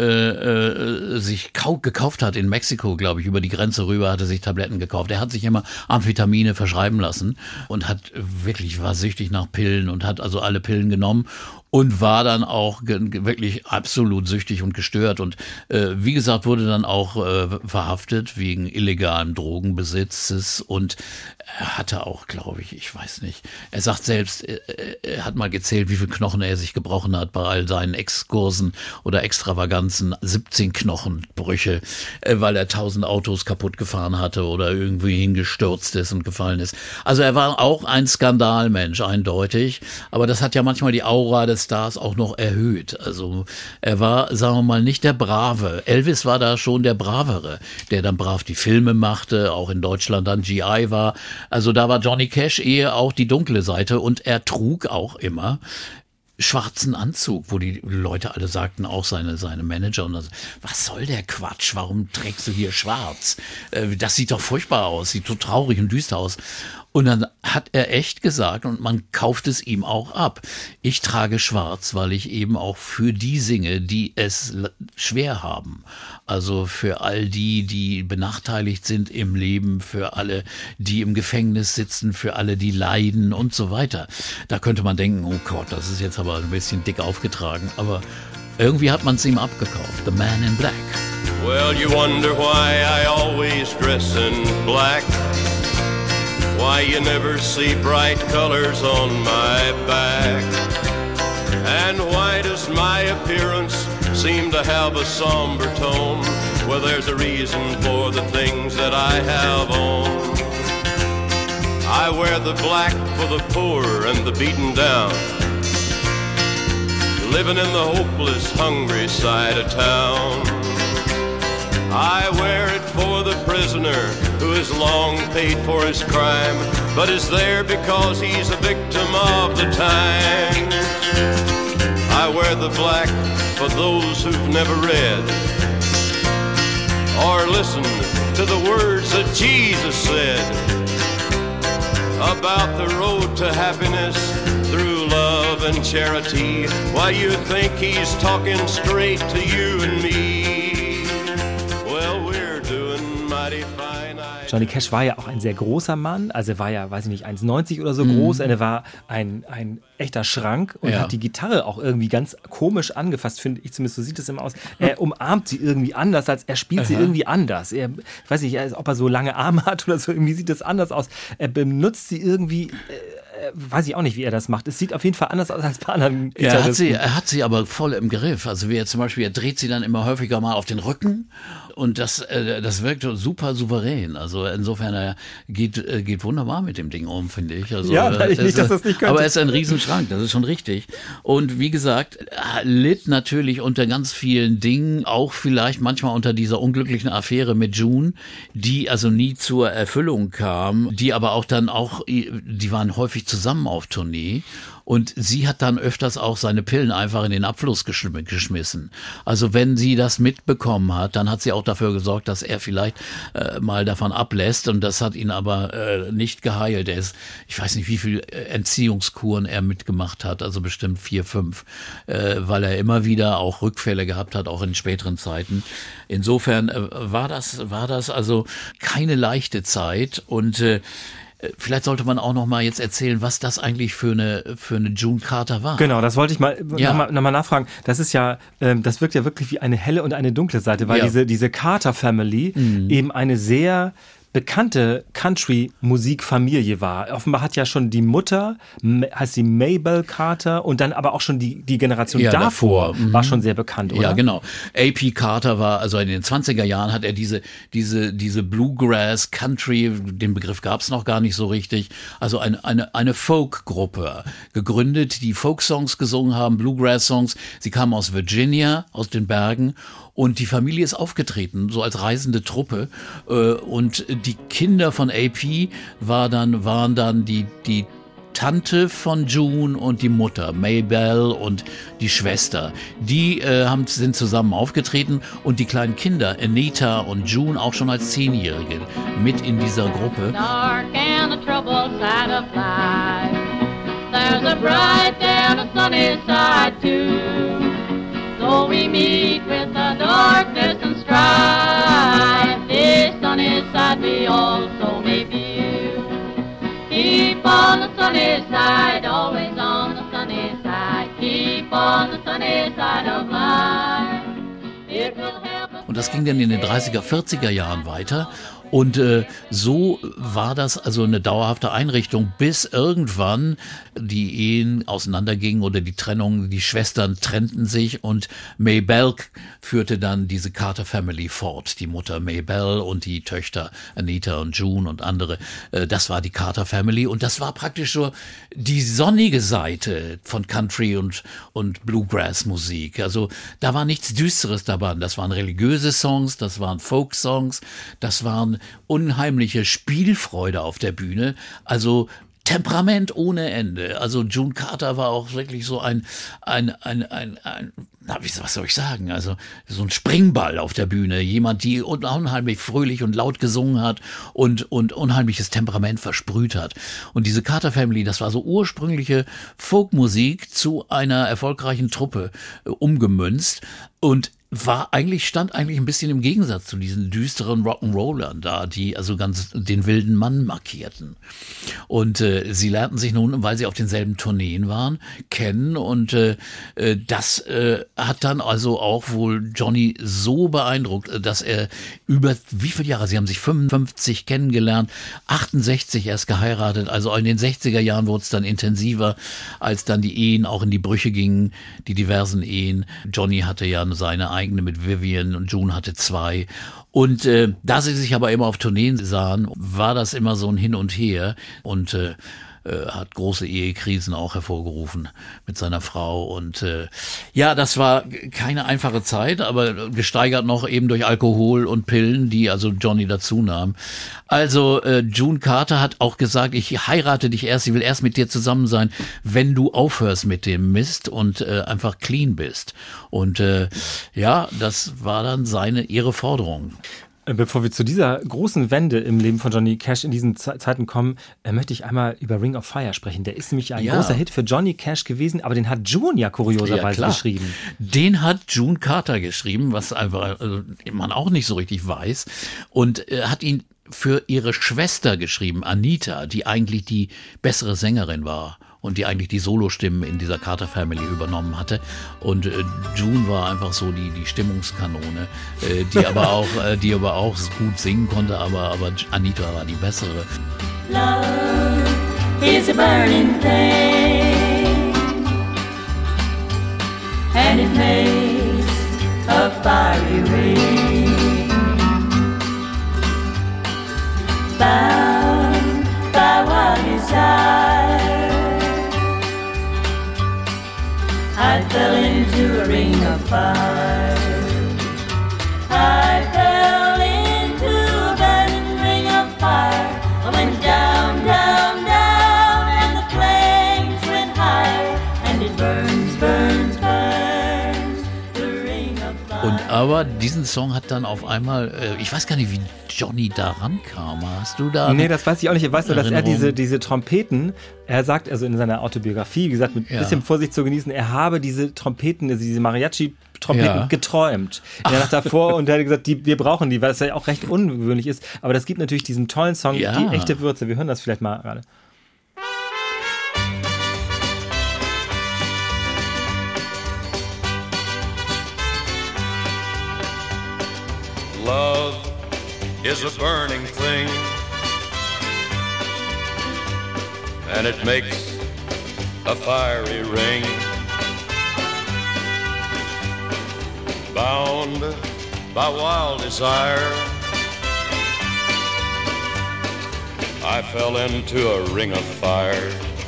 äh, sich kau- gekauft hat in Mexiko, glaube ich, über die Grenze rüber hat er sich Tabletten gekauft. Er hat sich immer Amphetamine verschreiben lassen und hat wirklich, war süchtig nach Pillen und hat also alle Pillen genommen und war dann auch ge- ge- wirklich absolut süchtig und gestört und äh, wie gesagt, wurde dann auch äh, verhaftet wegen illegalen Drogenbesitzes und er hatte auch, glaube ich, ich weiß nicht, er sagt selbst, äh, er hat mal gezählt, wie viele Knochen er sich gebrochen hat bei all seinen Exkursen oder Extravaganzen, siebzehn Knochenbrüche, äh, weil er tausend Autos kaputt gefahren hatte oder irgendwie hingestürzt ist und gefallen ist. Also er war auch ein Skandalmensch, eindeutig, aber das hat ja manchmal die Aura des Stars auch noch erhöht. Also er war, sagen wir mal, nicht der Brave. Elvis war da schon der Bravere, der dann brav die Filme machte, auch in Deutschland dann G I war. Also da war Johnny Cash eher auch die dunkle Seite und er trug auch immer schwarzen Anzug, wo die Leute alle sagten, auch seine, seine Manager, und das, was soll der Quatsch, warum trägst du hier schwarz? Äh, das sieht doch furchtbar aus, sieht so traurig und düster aus. Und dann hat er echt gesagt, und man kauft es ihm auch ab, ich trage schwarz, weil ich eben auch für die singe, die es l- schwer haben. Also für all die, die benachteiligt sind im Leben, für alle, die im Gefängnis sitzen, für alle, die leiden und so weiter. Da könnte man denken, oh Gott, das ist jetzt aber ein bisschen dick aufgetragen, aber irgendwie hat man es ihm abgekauft. The Man in Black. Well, you wonder why I always dress in black. Why you never see bright colors on my back. And why does my appearance seem to have a somber tone? Well, there's a reason for the things that I have on. I wear the black for the poor and the beaten down, living in the hopeless, hungry side of town. I wear it for the prisoner who has long paid for his crime, but is there because he's a victim of the times. I wear the black for those who've never read or listened to the words that Jesus said about the road to happiness through love and charity. Why, you think he's talking straight to you and me? Well, we're doing mighty fine. Johnny Cash war ja auch ein sehr großer Mann, also er war ja, weiß ich nicht, eins neunzig oder so groß, und er war ein, ein echter Schrank und Ja. hat die Gitarre auch irgendwie ganz komisch angefasst, finde ich zumindest, so sieht es immer aus. Er umarmt sie irgendwie anders, als er spielt sie irgendwie anders. Er, ich weiß nicht, ob er so lange Arme hat oder so, irgendwie sieht das anders aus. Er benutzt sie irgendwie, äh, weiß ich auch nicht, wie er das macht. Es sieht auf jeden Fall anders aus als bei anderen Ja, er, hat sie, Gitarristen. er hat sie aber voll im Griff. Also wie er zum Beispiel, er dreht sie dann immer häufiger mal auf den Rücken und das, äh, das wirkt super souverän. Also insofern, er geht, äh, geht wunderbar mit dem Ding um, finde ich. Also, Ja, äh, ich nicht, es- dass das nicht könnte. Aber er ist ein Riesenschrank, das ist schon richtig. Und wie gesagt, er litt natürlich unter ganz vielen Dingen, auch vielleicht manchmal unter dieser unglücklichen Affäre mit June, die also nie zur Erfüllung kam, die aber auch dann auch, die waren häufig zusammen auf Tournee. Und sie hat dann öfters auch seine Pillen einfach in den Abfluss geschm- geschmissen. Also wenn sie das mitbekommen hat, dann hat sie auch dafür gesorgt, dass er vielleicht äh, mal davon ablässt. Und das hat ihn aber äh, nicht geheilt. Er ist, ich weiß nicht, wie viel äh, Entziehungskuren er mitgemacht hat, also bestimmt vier, fünf, äh, weil er immer wieder auch Rückfälle gehabt hat, auch in späteren Zeiten. Insofern äh, war das, war das also keine leichte Zeit. Und äh, vielleicht sollte man auch noch mal jetzt erzählen, was das eigentlich für eine für eine June Carter war. Genau, das wollte ich mal Ja. nochmal noch mal nachfragen. Das ist ja, ähm, das wirkt ja wirklich wie eine helle und eine dunkle Seite, weil Ja. diese, diese Carter Family eben eine sehr bekannte Country-Musikfamilie war. Offenbar hat ja schon die Mutter, M- heißt sie Mabel Carter, und dann aber auch schon die, die Generation Ja, davor, davor, mhm. war schon sehr bekannt, oder? Ja, genau. A P Carter war, also in den zwanziger Jahren hat er diese, diese, diese Bluegrass Country, den Begriff gab es noch gar nicht so richtig, also eine, eine, eine Folk-Gruppe gegründet, die Folk-Songs gesungen haben, Bluegrass-Songs. Sie kamen aus Virginia, aus den Bergen. Und die Familie ist aufgetreten, so als reisende Truppe. Äh, Und die Kinder von A P war dann, waren dann die, die Tante von June und die Mutter, Maybelle, und die Schwester. Die äh, haben, sind zusammen aufgetreten und die kleinen Kinder, Anita und June, auch schon als Zehnjährige, mit in dieser Gruppe. Dark and the troubled side of life. There's a bright and a sunny side too. So we meet with the darkness and strife. This sunny side we also may view. Keep on the sunny side, always on the sunny side. Keep on the sunny side of life. It will help us. Und das ging dann in den dreißiger, vierziger Jahren weiter. Und äh, so war das also eine dauerhafte Einrichtung, bis irgendwann die Ehen auseinandergingen oder die Trennung, die Schwestern trennten sich und Maybelle führte dann diese Carter Family fort. Die Mutter Maybelle und die Töchter Anita und June und andere. Äh, das war die Carter Family und das war praktisch so die sonnige Seite von Country und, und Bluegrass-Musik. Also da war nichts Düsteres dabei. Das waren religiöse Songs, das waren Folk-Songs, das waren unheimliche Spielfreude auf der Bühne, also Temperament ohne Ende. Also June Carter war auch wirklich so ein, ein, ein, ein, ein na, wie, was soll ich sagen, also so ein Springball auf der Bühne, jemand, die unheimlich fröhlich und laut gesungen hat und, und unheimliches Temperament versprüht hat. Und diese Carter Family, das war so ursprüngliche Folkmusik zu einer erfolgreichen Truppe äh, umgemünzt und war eigentlich, stand eigentlich ein bisschen im Gegensatz zu diesen düsteren Rock'n'Rollern da, die also ganz den wilden Mann markierten. Und äh, sie lernten sich nun, weil sie auf denselben Tourneen waren, kennen und äh, das äh, hat dann also auch wohl Johnny so beeindruckt, dass er über, wie viele Jahre, sie haben sich fünfundfünfzig kennengelernt, achtundsechzig erst geheiratet, also in den sechziger Jahren wurde es dann intensiver, als dann die Ehen auch in die Brüche gingen, die diversen Ehen. Johnny hatte ja seine eigene mit Vivian und June hatte zwei. Und äh, da sie sich aber immer auf Tourneen sahen, war das immer so ein Hin und Her und äh, äh, hat große Ehekrisen auch hervorgerufen mit seiner Frau. Und äh, ja, das war keine einfache Zeit, aber gesteigert noch eben durch Alkohol und Pillen, die also Johnny dazu nahm. Also äh, June Carter hat auch gesagt, ich heirate dich erst, ich will erst mit dir zusammen sein, wenn du aufhörst mit dem Mist und äh, einfach clean bist. Und äh, ja, das war dann seine ihre Forderung. Bevor wir zu dieser großen Wende im Leben von Johnny Cash in diesen Ze- Zeiten kommen, äh, möchte ich einmal über Ring of Fire sprechen. Der ist nämlich ein Ja. großer Hit für Johnny Cash gewesen, aber den hat June ja kurioserweise Ja, klar. geschrieben. Den hat June Carter geschrieben, was einfach also, man auch nicht so richtig weiß. Und äh, hat ihn für ihre Schwester geschrieben, Anita, die eigentlich die bessere Sängerin war und die eigentlich die Solostimmen in dieser Carter Family übernommen hatte. Und äh, June war einfach so die, die Stimmungskanone, äh, die aber auch, äh, die aber auch gut singen konnte, aber, aber Anita war die bessere. Love is a burning thing, and it makes a fiery ring. Bound by one desire, I fell into a ring of fire. I fell into a burning ring of fire. I went down, down, down, and the flames went higher. And it burns, burns, burns, the ring of fire. Und aber diesen Song hat dann auf einmal, äh, ich weiß gar nicht, wie Johnny da rankam. Hast du da? Nee, das weiß ich auch nicht. Ich weiß nur, dass er Erinnerung? diese, diese Trompeten, er sagt also in seiner Autobiografie, wie gesagt, mit ein Ja. bisschen Vorsicht zu genießen, er habe diese Trompeten, also diese Mariachi-Trompeten Ja. geträumt. In der Nacht davor und er hat gesagt, die, wir brauchen die, weil das ja auch recht ungewöhnlich ist. Aber das gibt natürlich diesen tollen Song, Ja. die echte Würze. Wir hören das vielleicht mal gerade. Love is a burning thing, and it makes a fiery ring. Bound by wild desire, I fell into a ring of fire.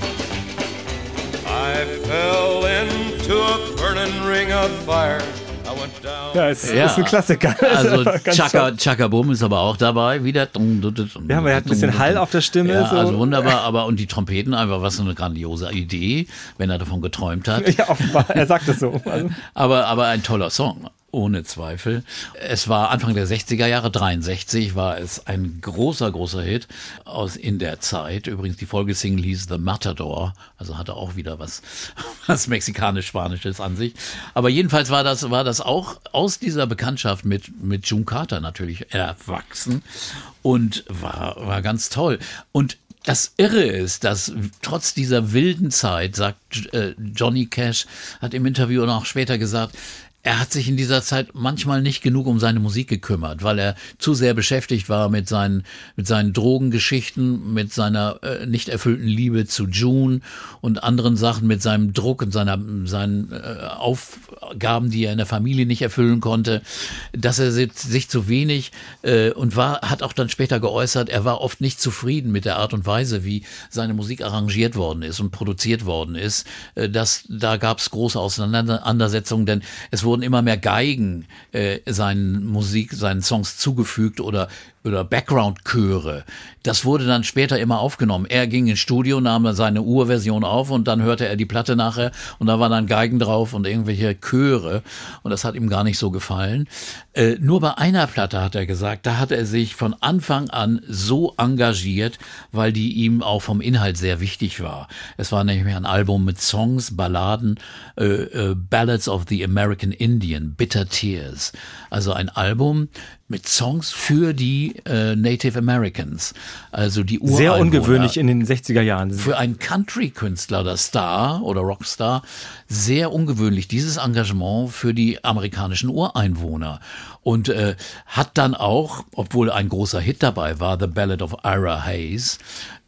I fell into a burning ring of fire. I went down. Ja, es Ja. ist ein Klassiker. Also Das ist ganz Chaka, toll. Chaka Boom ist aber auch dabei wieder. Ja, aber er hat ein bisschen Hall auf der Stimme. Ja, so. also wunderbar, aber und die Trompeten einfach, was so eine grandiose Idee, wenn er davon geträumt hat. Ja, offenbar, er sagt es so. Also, Aber, aber ein toller Song, ohne Zweifel. Es war Anfang der sechziger Jahre, dreiundsechzig, war es ein großer, großer Hit aus in der Zeit. Übrigens, die Folgesingle hieß The Matador, also hatte auch wieder was, was Mexikanisch-Spanisches an sich. Aber jedenfalls war das, war das auch aus dieser Bekanntschaft mit, mit June Carter natürlich erwachsen und war, war ganz toll. Und das Irre ist, dass trotz dieser wilden Zeit, sagt äh, Johnny Cash, hat im Interview und auch später gesagt, er hat sich in dieser Zeit manchmal nicht genug um seine Musik gekümmert, weil er zu sehr beschäftigt war mit seinen, mit seinen Drogengeschichten, mit seiner äh, nicht erfüllten Liebe zu June und anderen Sachen, mit seinem Druck und seiner, seinen äh, Aufgaben, die er in der Familie nicht erfüllen konnte, dass er sich, sich zu wenig äh, und war, hat auch dann später geäußert, er war oft nicht zufrieden mit der Art und Weise, wie seine Musik arrangiert worden ist und produziert worden ist. Äh, das, da gab es große Auseinandersetzungen, denn es wurde immer mehr Geigen äh, seinen Musik, seinen Songs zugefügt oder oder Background-Chöre. Das wurde dann später immer aufgenommen. Er ging ins Studio, nahm seine Urversion auf und dann hörte er die Platte nachher und da waren dann Geigen drauf und irgendwelche Chöre und das hat ihm gar nicht so gefallen. Äh, nur bei einer Platte hat er gesagt, da hat er sich von Anfang an so engagiert, weil die ihm auch vom Inhalt sehr wichtig war. Es war nämlich ein Album mit Songs, Balladen, äh, äh, Ballads of the American Indian, Bitter Tears. Also ein Album mit Songs für die äh, Native Americans, also die Ureinwohner. sehr ungewöhnlich in den sechziger Jahren. Für einen Country-Künstler oder Star oder Rockstar sehr ungewöhnlich, dieses Engagement für die amerikanischen Ureinwohner. Und äh, hat dann auch, obwohl ein großer Hit dabei war, The Ballad of Ira Hayes,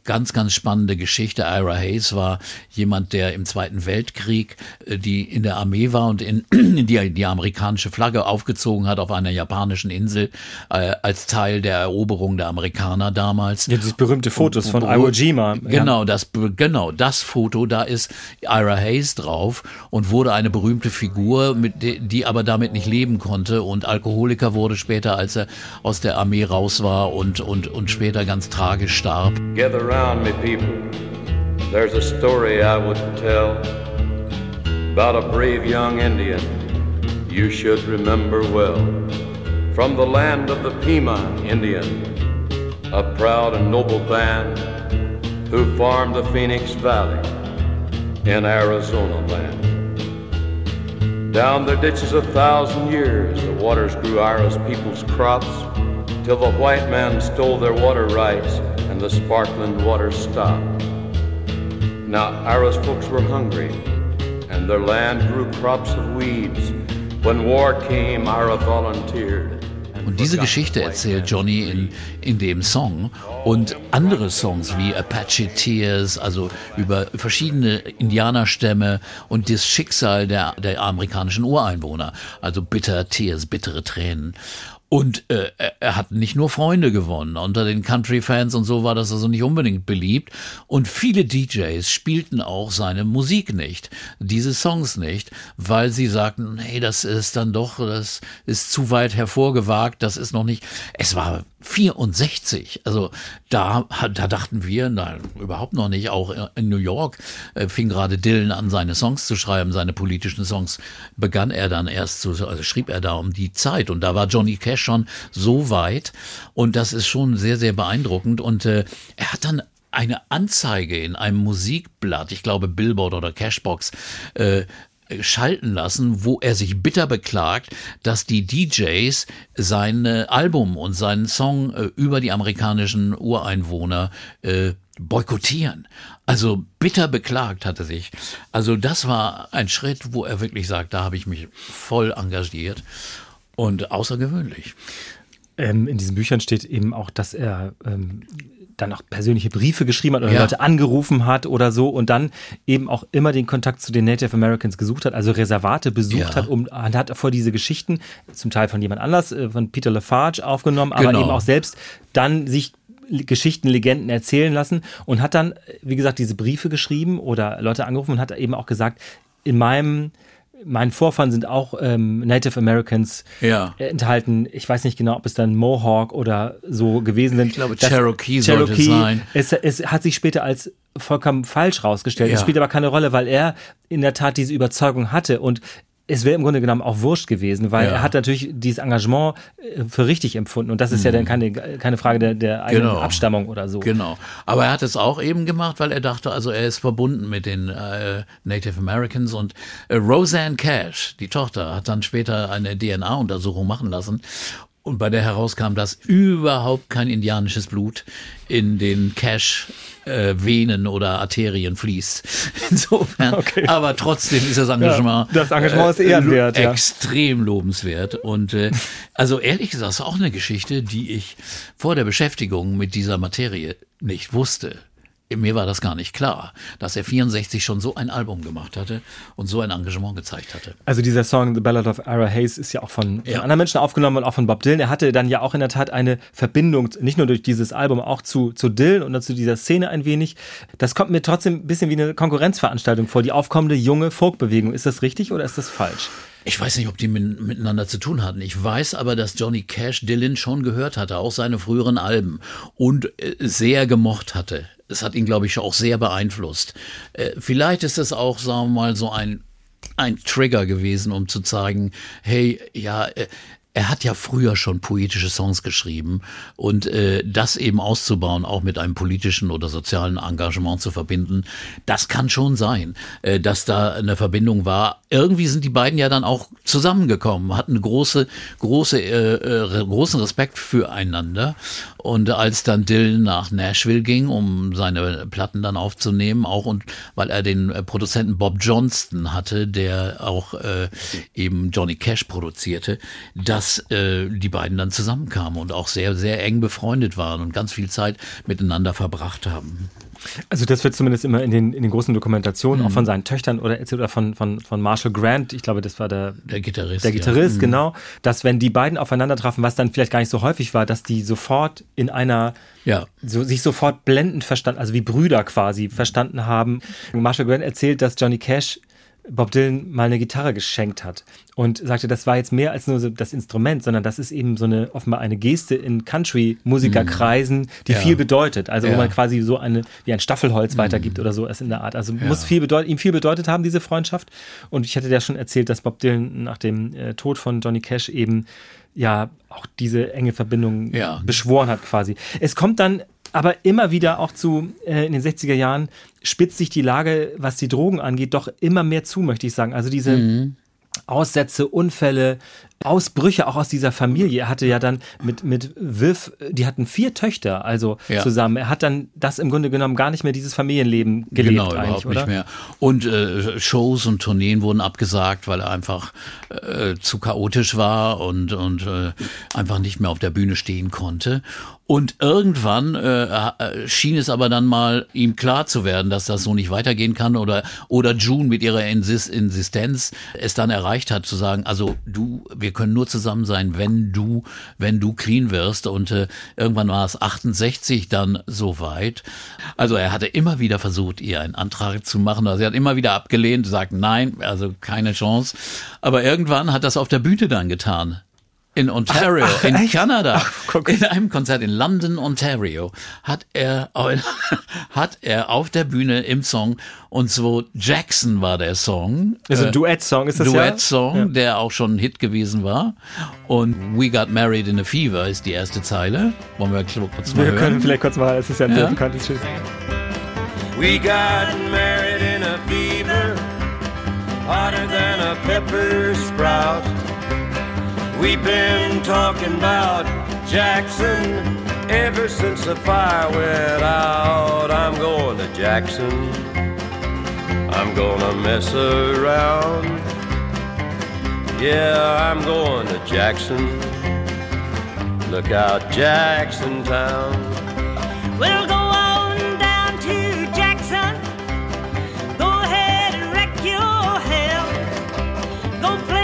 ganz, ganz spannende Geschichte. Ira Hayes war jemand, der im Zweiten Weltkrieg äh, die in der Armee war und in, in die, die amerikanische Flagge aufgezogen hat auf einer japanischen Insel äh, als Teil der Eroberung der Amerikaner damals. Ja, dieses berühmte Fotos von Iwo Jima. Genau, das, genau, das Foto, da ist Ira Hayes drauf und wurde eine berühmte Figur, mit die, die aber damit nicht leben konnte und Alkoholiker wurde später, als er aus der Armee raus war und, und, und später ganz tragisch starb. Gather round me, people. There's a story I would tell about a brave young Indian you should remember well. From the land of the Pima Indian, a proud and noble band who farmed the Phoenix Valley in Arizona land. Down their ditches a thousand years, the waters grew Ira's people's crops, till the white man stole their water rights and the sparkling water stopped. Now Ira's folks were hungry, and their land grew crops of weeds. When war came, Ira volunteered. Und diese Geschichte erzählt Johnny in, in dem Song und andere Songs wie Apache Tears, also über verschiedene Indianerstämme und das Schicksal der, der amerikanischen Ureinwohner, also Bitter Tears, bittere Tränen. Und äh, er hat nicht nur Freunde gewonnen. Unter den Country-Fans und so war das also nicht unbedingt beliebt. Und viele D Js spielten auch seine Musik nicht, diese Songs nicht, weil sie sagten, hey, das ist dann doch, das ist zu weit hervorgewagt, das ist noch nicht. Es war vierundsechzig, also da, da dachten wir, nein, überhaupt noch nicht. Auch in New York äh, fing gerade Dylan an, seine Songs zu schreiben, seine politischen Songs begann er dann erst zu, also schrieb er da um die Zeit. Und da war Johnny Cash schon so weit und das ist schon sehr, sehr beeindruckend und äh, er hat dann eine Anzeige in einem Musikblatt, ich glaube Billboard oder Cashbox, äh, schalten lassen, wo er sich bitter beklagt, dass die D Js sein äh, Album und seinen Song äh, über die amerikanischen Ureinwohner äh, boykottieren. Also bitter beklagt hat er sich. Also das war ein Schritt, wo er wirklich sagt, da habe ich mich voll engagiert. Und außergewöhnlich. Ähm, in diesen Büchern steht eben auch, dass er ähm, dann auch persönliche Briefe geschrieben hat oder ja. Leute angerufen hat oder so und dann eben auch immer den Kontakt zu den Native Americans gesucht hat, also Reservate besucht ja. hat um, und hat vor diese Geschichten, zum Teil von jemand anders, äh, von Peter Lafarge aufgenommen, aber genau. eben auch selbst dann sich Geschichten, Legenden erzählen lassen und hat dann, wie gesagt, diese Briefe geschrieben oder Leute angerufen und hat eben auch gesagt, in meinem Meinen Vorfahren sind auch ähm, Native Americans ja. enthalten. Ich weiß nicht genau, ob es dann Mohawk oder so gewesen sind. Ich glaube, das, Cherokee, Cherokee sollte es sein. Es, es hat sich später als vollkommen falsch rausgestellt. Ja. Es spielt aber keine Rolle, weil er in der Tat diese Überzeugung hatte und es wäre im Grunde genommen auch wurscht gewesen, weil ja. er hat natürlich dieses Engagement für richtig empfunden und das ist mhm. ja dann keine, keine Frage der, der eigenen genau. Abstammung oder so. Genau, aber er hat es auch eben gemacht, weil er dachte, also er ist verbunden mit den äh, Native Americans und äh, Rosanne Cash, die Tochter, hat dann später eine D N A-Untersuchung machen lassen und bei der herauskam, dass überhaupt kein indianisches Blut in den Cash äh, Venen oder Arterien fließt. Insofern, okay. aber trotzdem ist das Engagement, ja, das Engagement ist ehrenwert, äh, ja. extrem lobenswert. Und äh, also ehrlich gesagt, ist auch eine Geschichte, die ich vor der Beschäftigung mit dieser Materie nicht wusste. Mir war das gar nicht klar, dass er vierundsechzig schon so ein Album gemacht hatte und so ein Engagement gezeigt hatte. Also dieser Song The Ballad of Ira Hayes ist ja auch von, von ja. anderen Menschen aufgenommen und auch von Bob Dylan. Er hatte dann ja auch in der Tat eine Verbindung, nicht nur durch dieses Album, auch zu, zu Dylan und zu dieser Szene ein wenig. Das kommt mir trotzdem ein bisschen wie eine Konkurrenzveranstaltung vor, die aufkommende junge Folkbewegung. Ist das richtig oder ist das falsch? Ich weiß nicht, ob die mit, miteinander zu tun hatten. Ich weiß aber, dass Johnny Cash Dylan schon gehört hatte, auch seine früheren Alben und äh, sehr gemocht hatte. Es hat ihn, glaube ich, auch sehr beeinflusst. Äh, vielleicht ist es auch, sagen wir mal, so ein, ein Trigger gewesen, um zu zeigen, hey, ja, äh, er hat ja früher schon poetische Songs geschrieben und äh, das eben auszubauen, auch mit einem politischen oder sozialen Engagement zu verbinden, das kann schon sein, äh, dass da eine Verbindung war. Irgendwie sind die beiden ja dann auch zusammengekommen, hatten große, große, äh, äh, großen Respekt füreinander. Und als dann Dylan nach Nashville ging, um seine Platten dann aufzunehmen, auch und weil er den äh, Produzenten Bob Johnston hatte, der auch äh, eben Johnny Cash produzierte, das dass äh, die beiden dann zusammenkamen und auch sehr, sehr eng befreundet waren und ganz viel Zeit miteinander verbracht haben. Also das wird zumindest immer in den, in den großen Dokumentationen mhm. auch von seinen Töchtern oder erzählt oder von, von, von Marshall Grant, ich glaube, das war der, der Gitarrist, der Gitarrist ja. genau, dass wenn die beiden aufeinander trafen, was dann vielleicht gar nicht so häufig war, dass die sofort in einer, ja. so, sich sofort blendend verstanden, also wie Brüder quasi verstanden haben. Marshall Grant erzählt, dass Johnny Cash Bob Dylan mal eine Gitarre geschenkt hat und sagte, das war jetzt mehr als nur so das Instrument, sondern das ist eben so eine offenbar eine Geste in Country-Musikerkreisen, die ja. viel bedeutet. Also ja. wo man quasi so eine wie ein Staffelholz mhm. weitergibt oder so ist in der Art. Also ja. muss viel bedeut- ihm viel bedeutet haben, diese Freundschaft. Und ich hatte ja schon erzählt, dass Bob Dylan nach dem äh, Tod von Johnny Cash eben ja auch diese enge Verbindung ja. beschworen hat quasi. Es kommt dann aber immer wieder auch zu, äh, in den sechziger Jahren spitzt sich die Lage, was die Drogen angeht, doch immer mehr zu, möchte ich sagen. Also diese mhm. Aussätze, Unfälle, Ausbrüche auch aus dieser Familie. Er hatte ja dann mit, mit Viv, die hatten vier Töchter, also ja. zusammen. Er hat dann das im Grunde genommen gar nicht mehr dieses Familienleben gelebt. Genau, eigentlich, überhaupt oder? nicht mehr. Und äh, Shows und Tourneen wurden abgesagt, weil er einfach äh, zu chaotisch war und, und äh, einfach nicht mehr auf der Bühne stehen konnte. Und irgendwann äh, schien es aber dann mal ihm klar zu werden, dass das so nicht weitergehen kann oder oder June mit ihrer Insist- Insistenz es dann erreicht hat zu sagen, also du, wir können nur zusammen sein, wenn du wenn du clean wirst. Und äh, irgendwann war es achtundsechzig dann soweit. Also er hatte immer wieder versucht, ihr einen Antrag zu machen. Also sie hat immer wieder abgelehnt, sagt nein, also keine Chance. Aber irgendwann hat das auf der Bühne dann getan. In Ontario, ach, ach, in echt? Kanada, ach, in einem Konzert in London, Ontario, hat er, hat er auf der Bühne im Song, und so Jackson war der Song. Also ein äh, Duett-Song ist das Duett ja? Duett-Song, ja. der auch schon ein Hit gewesen war. Und We Got Married in a Fever ist die erste Zeile. Wollen wir kurz mal Wir hören? können vielleicht kurz mal, es ist ja ein ja? sehr bekanntes Schild. We got married in a fever, hotter than a pepper sprout. We've been talking about Jackson ever since the fire went out. I'm going to Jackson, I'm gonna mess around. Yeah, I'm going to Jackson, look out Jackson Town. We'll go on down to Jackson, go ahead and wreck your hell, go play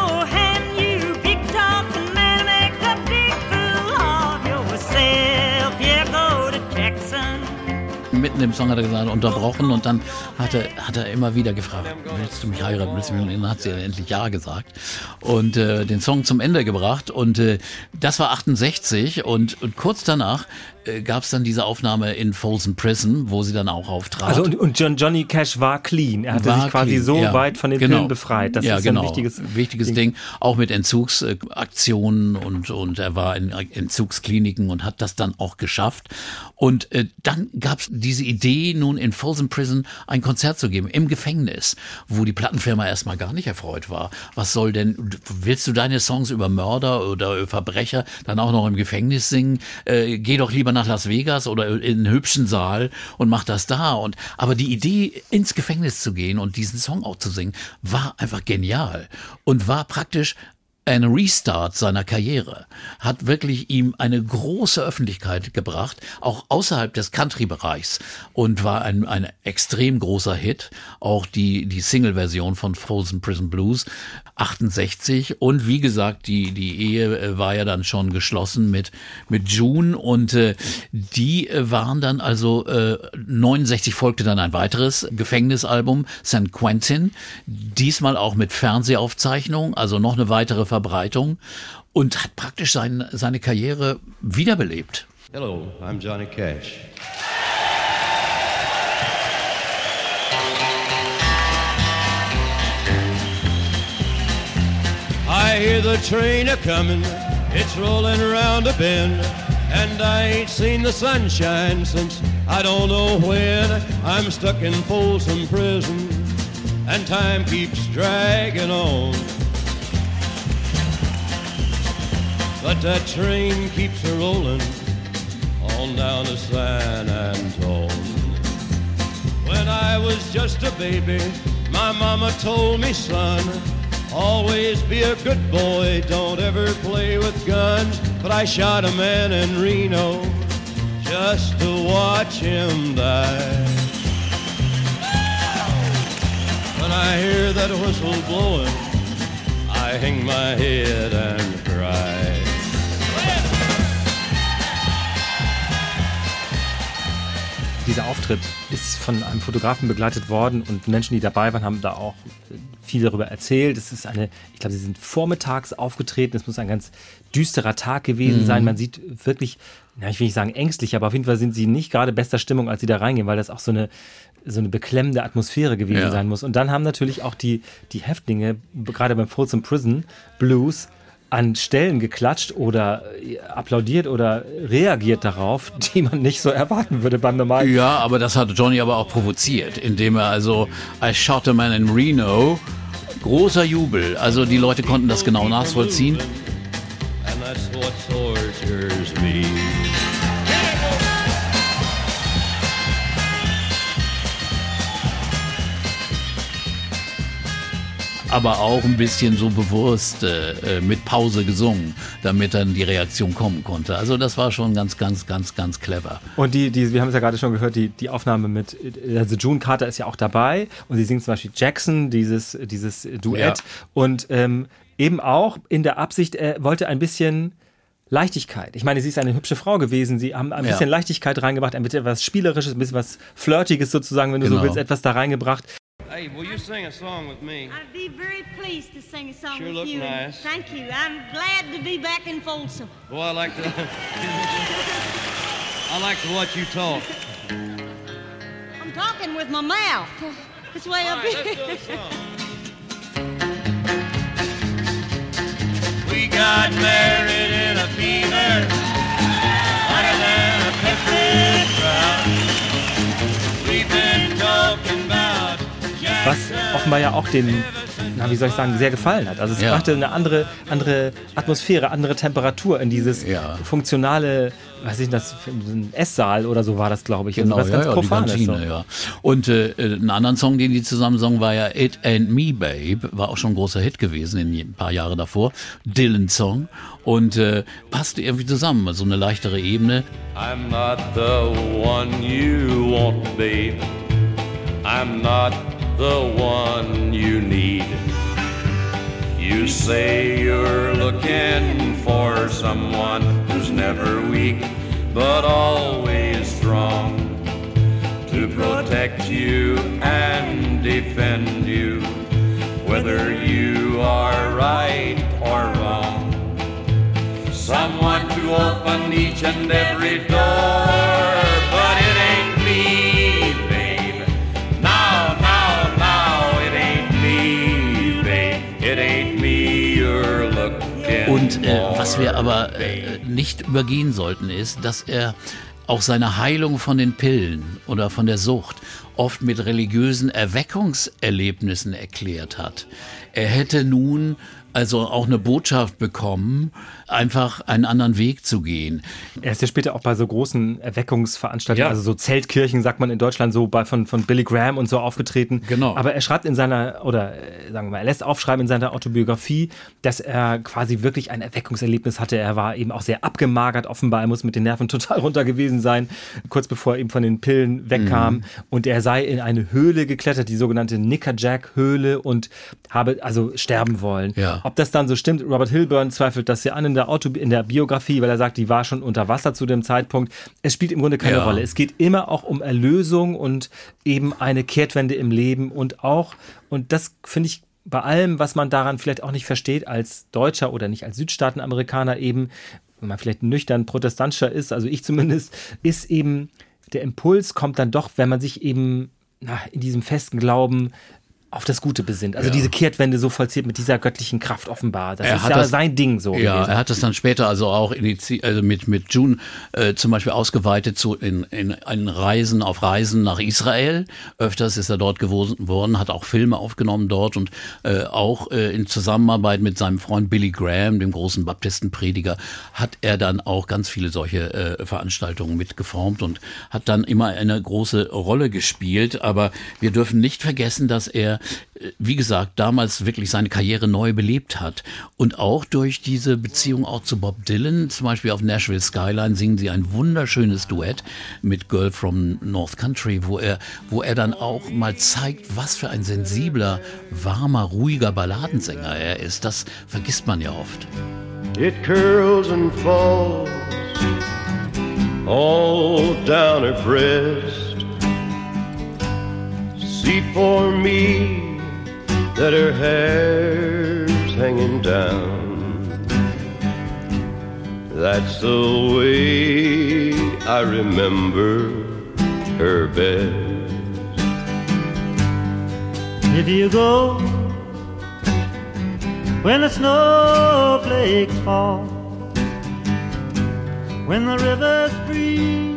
mitten im Song hat er gesagt, unterbrochen, und dann hat er, hat er immer wieder gefragt, willst du mich heiraten, willst du mich? Und dann hat sie endlich ja gesagt und äh, den Song zum Ende gebracht, und äh, das war achtundsechzig, und, und kurz danach äh, gab es dann diese Aufnahme in Folsom Prison, wo sie dann auch auftrat. Also und, und John, Johnny Cash war clean, er hatte war sich quasi clean. so ja, weit von den genau. Pillen befreit. Das ja, ist genau. ein wichtiges, wichtiges Ding. Ding, auch mit Entzugsaktionen, und, und er war in Entzugskliniken und hat das dann auch geschafft. Und äh, dann gab es diese Idee, nun in Folsom Prison ein Konzert zu geben, im Gefängnis, wo die Plattenfirma erstmal gar nicht erfreut war. Was soll denn, willst du deine Songs über Mörder oder Verbrecher dann auch noch im Gefängnis singen? Äh, geh doch lieber nach Las Vegas oder in einen hübschen Saal und mach das da. Und aber die Idee, ins Gefängnis zu gehen und diesen Song auch zu singen, war einfach genial und war praktisch ein Restart seiner Karriere, hat wirklich ihm eine große Öffentlichkeit gebracht, auch außerhalb des Country-Bereichs, und war ein, ein extrem großer Hit. Auch die, die Single-Version von Folsom Prison Blues, achtundsechzig. Und wie gesagt, die, die Ehe war ja dann schon geschlossen mit, mit June, und äh, die waren dann also, äh, neunundsechzig folgte dann ein weiteres Gefängnisalbum, San Quentin, diesmal auch mit Fernsehaufzeichnung, also noch eine weitere Verbreitung, und hat praktisch sein, seine Karriere wiederbelebt. Hello, I'm Johnny Cash. I hear the train a-comin', it's rollin' around a bend, and I ain't seen the sunshine since I don't know when. I'm stuck in Folsom Prison, and time keeps dragging on. But that train keeps a rollin' on down to San Antone. When I was just a baby, my mama told me, son, Always be a good boy, don't ever play with guns. But I shot a man in Reno just to watch him die. When I hear that whistle blowing, I hang my head and cry. Dieser Auftritt ist von einem Fotografen begleitet worden und Menschen, die dabei waren, haben da auch viel darüber erzählt. Es ist eine, ich glaube, sie sind vormittags aufgetreten. Es muss ein ganz düsterer Tag gewesen mhm. sein. Man sieht wirklich, na, ich will nicht sagen ängstlich, aber auf jeden Fall sind sie nicht gerade bester Stimmung, als sie da reingehen, weil das auch so eine, so eine beklemmende Atmosphäre gewesen ja. sein muss. Und dann haben natürlich auch die, die Häftlinge, gerade beim Folsom Prison Blues, an Stellen geklatscht oder applaudiert oder reagiert darauf, die man nicht so erwarten würde beim normalen. Ja, aber das hat Johnny aber auch provoziert, indem er also I shot a man in Reno, großer Jubel, also die Leute konnten das genau nachvollziehen. And that's what tortures me. Aber auch ein bisschen so bewusst äh, mit Pause gesungen, damit dann die Reaktion kommen konnte. Also das war schon ganz, ganz, ganz, ganz clever. Und die, die wir haben es ja gerade schon gehört, die, die Aufnahme mit, also June Carter ist ja auch dabei und sie singt zum Beispiel Jackson, dieses, dieses Duett. Ja. Und ähm, eben auch in der Absicht, er wollte ein bisschen Leichtigkeit. Ich meine, sie ist eine hübsche Frau gewesen. Sie haben ein bisschen ja. Leichtigkeit reingebracht, ein bisschen was Spielerisches, ein bisschen was Flirtiges sozusagen, wenn du genau. so willst, etwas da reingebracht. Hey, will you sing a song with me? I'd be very pleased to sing a song sure with look you. Nice. Thank you. I'm glad to be back in Folsom. Well, I like to. I like to watch you talk. I'm talking with my mouth. This way up right, here. Let's do a song. We got married in a fever, hotter than a picnic crowd. We've been talking about. Was offenbar ja auch den, na, wie soll ich sagen, sehr gefallen hat. Also es ja. brachte eine andere, andere Atmosphäre, andere Temperatur in dieses ja. funktionale, was ist das, ein Esssaal oder so war das, glaube ich. Genau, also was ja, ganz ja, Profanes. Die Kantine, so. ja. Und äh, einen anderen Song, den die zusammen sangen, war ja It Ain't Me, Babe. War auch schon ein großer Hit gewesen in ein paar Jahre davor. Dylan-Song. Und äh, passte irgendwie zusammen, so eine leichtere Ebene. I'm not the one you want, babe. I'm not the one you need. You say you're looking for someone who's never weak, but always strong, to protect you and defend you, whether you are right or wrong. Someone to open each and every door, but it ain't me, babe. Now, now, now, it ain't me, babe. It ain't me you're looking Und äh, for, was wir aber äh, nicht übergehen sollten, ist, dass er auch seine Heilung von den Pillen oder von der Sucht oft mit religiösen Erweckungserlebnissen erklärt hat. Er hätte nun also auch eine Botschaft bekommen, einfach einen anderen Weg zu gehen. Er ist ja später auch bei so großen Erweckungsveranstaltungen, Ja. also so Zeltkirchen, sagt man in Deutschland, so bei von, von Billy Graham und so aufgetreten. Genau. Aber er schreibt in seiner, oder äh, sagen wir mal, er lässt aufschreiben in seiner Autobiografie, dass er quasi wirklich ein Erweckungserlebnis hatte. Er war eben auch sehr abgemagert, offenbar. Er muss mit den Nerven total runter gewesen sein, kurz bevor er eben von den Pillen wegkam. Mhm. Und er sei in eine Höhle geklettert, die sogenannte Nickerjack-Höhle, und habe also sterben wollen. Ja. Ob das dann so stimmt, Robert Hilburn zweifelt das ja an in der, Auto, in der Biografie, weil er sagt, die war schon unter Wasser zu dem Zeitpunkt. Es spielt im Grunde keine Ja. Rolle. Es geht immer auch um Erlösung und eben eine Kehrtwende im Leben und auch, und das finde ich bei allem, was man daran vielleicht auch nicht versteht als Deutscher oder nicht als Südstaatenamerikaner eben, wenn man vielleicht nüchtern protestantischer ist, also ich zumindest, ist eben, der Impuls kommt dann doch, wenn man sich eben na, in diesem festen Glauben auf das Gute besinnt. Also Ja. diese Kehrtwende so vollzieht mit dieser göttlichen Kraft offenbar. Das Er ist hat ja das- sein Ding so Ja, gewesen. er hat es dann später also auch inizi- also mit, mit June äh, zum Beispiel ausgeweitet zu in, in, in Reisen auf Reisen nach Israel. Öfters ist er dort geworden, hat auch Filme aufgenommen dort und äh, auch äh, in Zusammenarbeit mit seinem Freund Billy Graham, dem großen Baptistenprediger, hat er dann auch ganz viele solche äh, Veranstaltungen mitgeformt und hat dann immer eine große Rolle gespielt. Aber wir dürfen nicht vergessen, dass er wie gesagt, damals wirklich seine Karriere neu belebt hat. Und auch durch diese Beziehung auch zu Bob Dylan, zum Beispiel auf Nashville Skyline singen sie ein wunderschönes Duett mit Girl from North Country, wo er, wo er dann auch mal zeigt, was für ein sensibler, warmer, ruhiger Balladensänger er ist. Das vergisst man ja oft. It curls and falls all down her breast. See for me that her hair's hanging down. That's the way I remember her best. If you go when the snowflakes fall, when the river's free.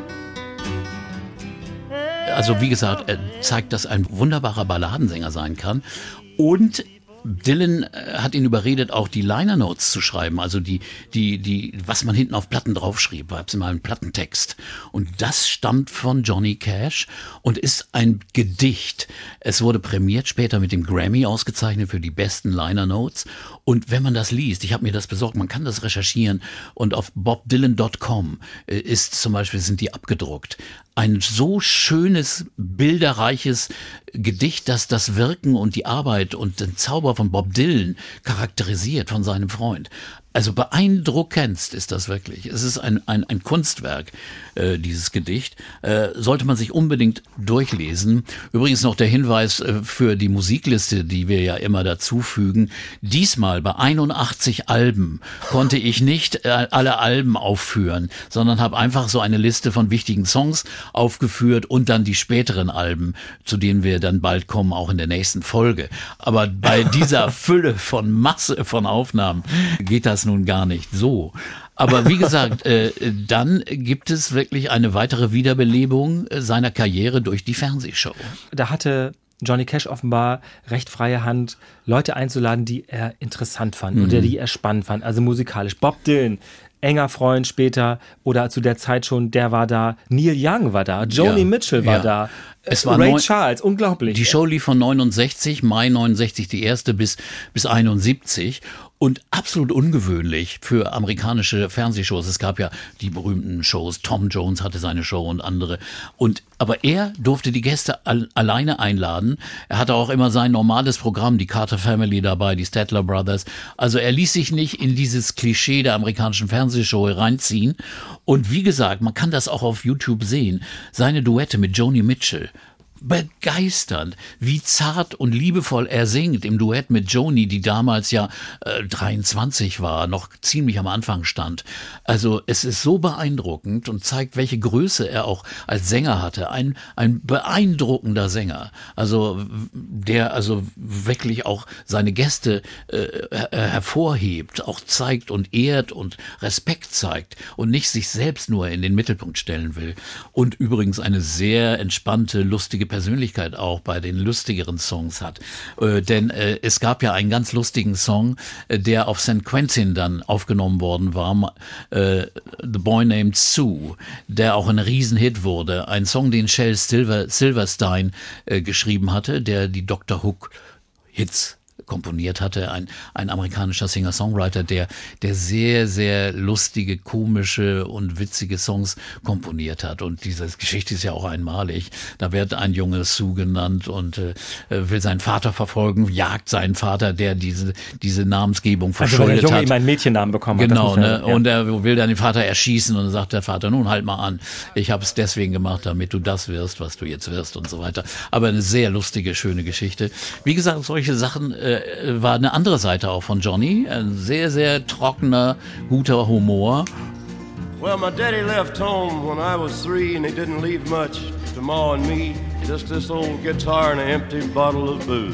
Also wie gesagt, er zeigt, dass ein wunderbarer Balladensänger sein kann. Und Dylan hat ihn überredet, auch die Liner Notes zu schreiben, also die, die, die, was man hinten auf Platten draufschrieb, war mal ein Plattentext. Und das stammt von Johnny Cash und ist ein Gedicht. Es wurde prämiert, später mit dem Grammy ausgezeichnet für die besten Liner Notes. Und wenn man das liest, ich habe mir das besorgt, man kann das recherchieren und auf bob dylan dot com ist zum Beispiel, sind die abgedruckt. Ein so schönes, bilderreiches Gedicht, das das Wirken und die Arbeit und den Zauber von Bob Dylan charakterisiert, von seinem Freund. Also beeindruckendst ist das wirklich. Es ist ein, ein, ein Kunstwerk, äh, dieses Gedicht. Äh, sollte man sich unbedingt durchlesen. Übrigens noch der Hinweis äh, für die Musikliste, die wir ja immer dazufügen. Diesmal bei einundachtzig Alben konnte ich nicht äh, alle Alben aufführen, sondern habe einfach so eine Liste von wichtigen Songs aufgeführt und dann die späteren Alben, zu denen wir dann bald kommen, auch in der nächsten Folge. Aber bei dieser Fülle von Masse von Aufnahmen geht das nun gar nicht so. Aber wie gesagt, äh, dann gibt es wirklich eine weitere Wiederbelebung seiner Karriere durch die Fernsehshow. Da hatte Johnny Cash offenbar recht freie Hand, Leute einzuladen, die er interessant fand mhm. oder die er spannend fand, also musikalisch. Bob Dylan, enger Freund später oder zu der Zeit schon, der war da. Neil Young war da, Joni ja, Mitchell war ja. da. Es war Ray neun, Charles, unglaublich. Die Show lief von neunundsechzig, Mai neunundsechzig die erste bis, bis einundsiebzig und absolut ungewöhnlich für amerikanische Fernsehshows. Es gab ja die berühmten Shows, Tom Jones hatte seine Show und andere. Und, aber er durfte die Gäste al- alleine einladen. Er hatte auch immer sein normales Programm, die Carter Family dabei, die Statler Brothers. Also er ließ sich nicht in dieses Klischee der amerikanischen Fernsehshow reinziehen. Und wie gesagt, man kann das auch auf YouTube sehen. Seine Duette mit Joni Mitchell. Begeisternd, wie zart und liebevoll er singt im Duett mit Joni, die damals ja äh, dreiundzwanzig war, noch ziemlich am Anfang stand. Also es ist so beeindruckend und zeigt, welche Größe er auch als Sänger hatte. Ein, ein beeindruckender Sänger, also der also wirklich auch seine Gäste äh, hervorhebt, auch zeigt und ehrt und Respekt zeigt und nicht sich selbst nur in den Mittelpunkt stellen will. Und übrigens eine sehr entspannte, lustige Persönlichkeit auch bei den lustigeren Songs hat. Äh, denn äh, es gab ja einen ganz lustigen Song, äh, der auf San Quentin dann aufgenommen worden war, äh, The Boy Named Sue, der auch ein Riesenhit wurde. Ein Song, den Shel Silver, Silverstein äh, geschrieben hatte, der die Doctor Hook Hits komponiert hatte, ein, ein amerikanischer Singer-Songwriter, der, der sehr, sehr lustige, komische und witzige Songs komponiert hat. Und diese Geschichte ist ja auch einmalig. Da wird ein Junge Sue genannt und äh, will seinen Vater verfolgen, jagt seinen Vater, der diese, diese Namensgebung verschuldet also, weil der Junge hat. ihm einen Mädchennamen bekommen hat. Genau, ne? Ja. Und er will dann den Vater erschießen und dann sagt der Vater, nun halt mal an, ich habe es deswegen gemacht, damit du das wirst, was du jetzt wirst und so weiter. Aber eine sehr lustige, schöne Geschichte. Wie gesagt, solche Sachen äh, war eine andere Seite auch von Johnny. Ein sehr, sehr trockener, guter Humor. Well, my daddy left home when I was three, and he didn't leave much to Ma and me. Just this old guitar and an empty bottle of booze.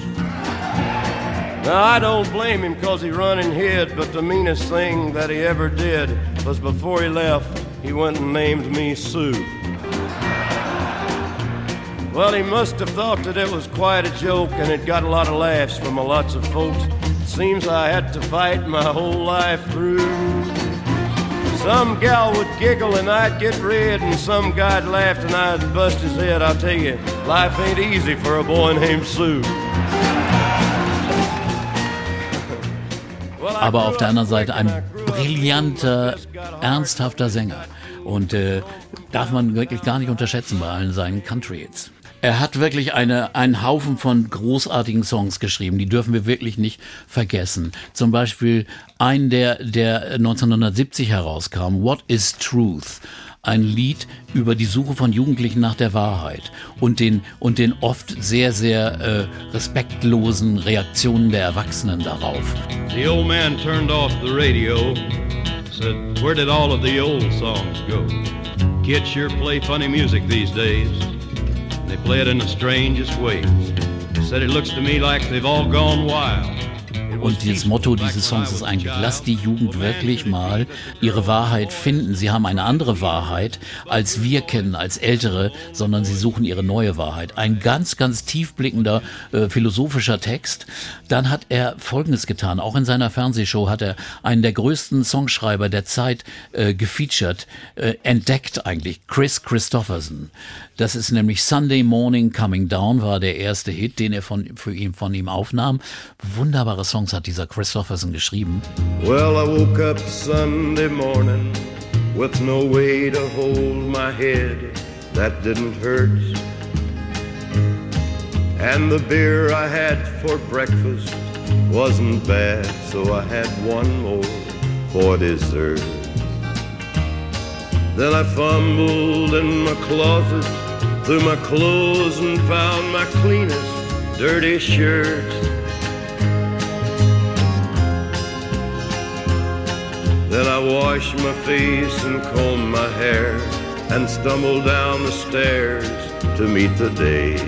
Now, I don't blame him because he run and hid, but the meanest thing that he ever did was before he left, he went and named me Sue. Well, he must have thought that it was quite a joke, and it got a lot of laughs from a lots of folks. It seems I had to fight my whole life through. Some gal would giggle and I'd get red, and some guy'd laugh and I'd bust his head. I'll tell you, life ain't easy for a boy named Sue. Aber auf der anderen Seite ein brillanter, ernsthafter Sänger. Und äh, darf man wirklich gar nicht unterschätzen bei allen seinen Country-Hits. Er hat wirklich eine, einen Haufen von großartigen Songs geschrieben, die dürfen wir wirklich nicht vergessen. Zum Beispiel einen, der, der neunzehnhundertsiebzig herauskam, What is Truth? Ein Lied über die Suche von Jugendlichen nach der Wahrheit und den, und den oft sehr, sehr äh, respektlosen Reaktionen der Erwachsenen darauf. The old man turned off the radio, said, where did all of the old songs go? Kids sure play funny music these days. They play it in the strangest ways. Said it looks to me like they've all gone wild. Und das Motto dieses Songs ist eigentlich, lass die Jugend wirklich mal ihre Wahrheit finden. Sie haben eine andere Wahrheit, als wir kennen, als Ältere, sondern sie suchen ihre neue Wahrheit. Ein ganz, ganz tiefblickender äh, philosophischer Text. Dann hat er Folgendes getan. Auch in seiner Fernsehshow hat er einen der größten Songschreiber der Zeit äh, gefeatured, äh, entdeckt eigentlich, Chris Christopherson. Das ist nämlich Sunday Morning Coming Down, war der erste Hit, den er von, für ihn, von ihm aufnahm. Wunderbare Songs hat dieser Christopherson geschrieben. Well, I woke up Sunday morning with no way to hold my head that didn't hurt. And the beer I had for breakfast wasn't bad, so I had one more for dessert. Then I fumbled in my closet through my clothes and found my cleanest dirty shirt. Then I washed my face and combed my hair and stumbled down the stairs to meet the day.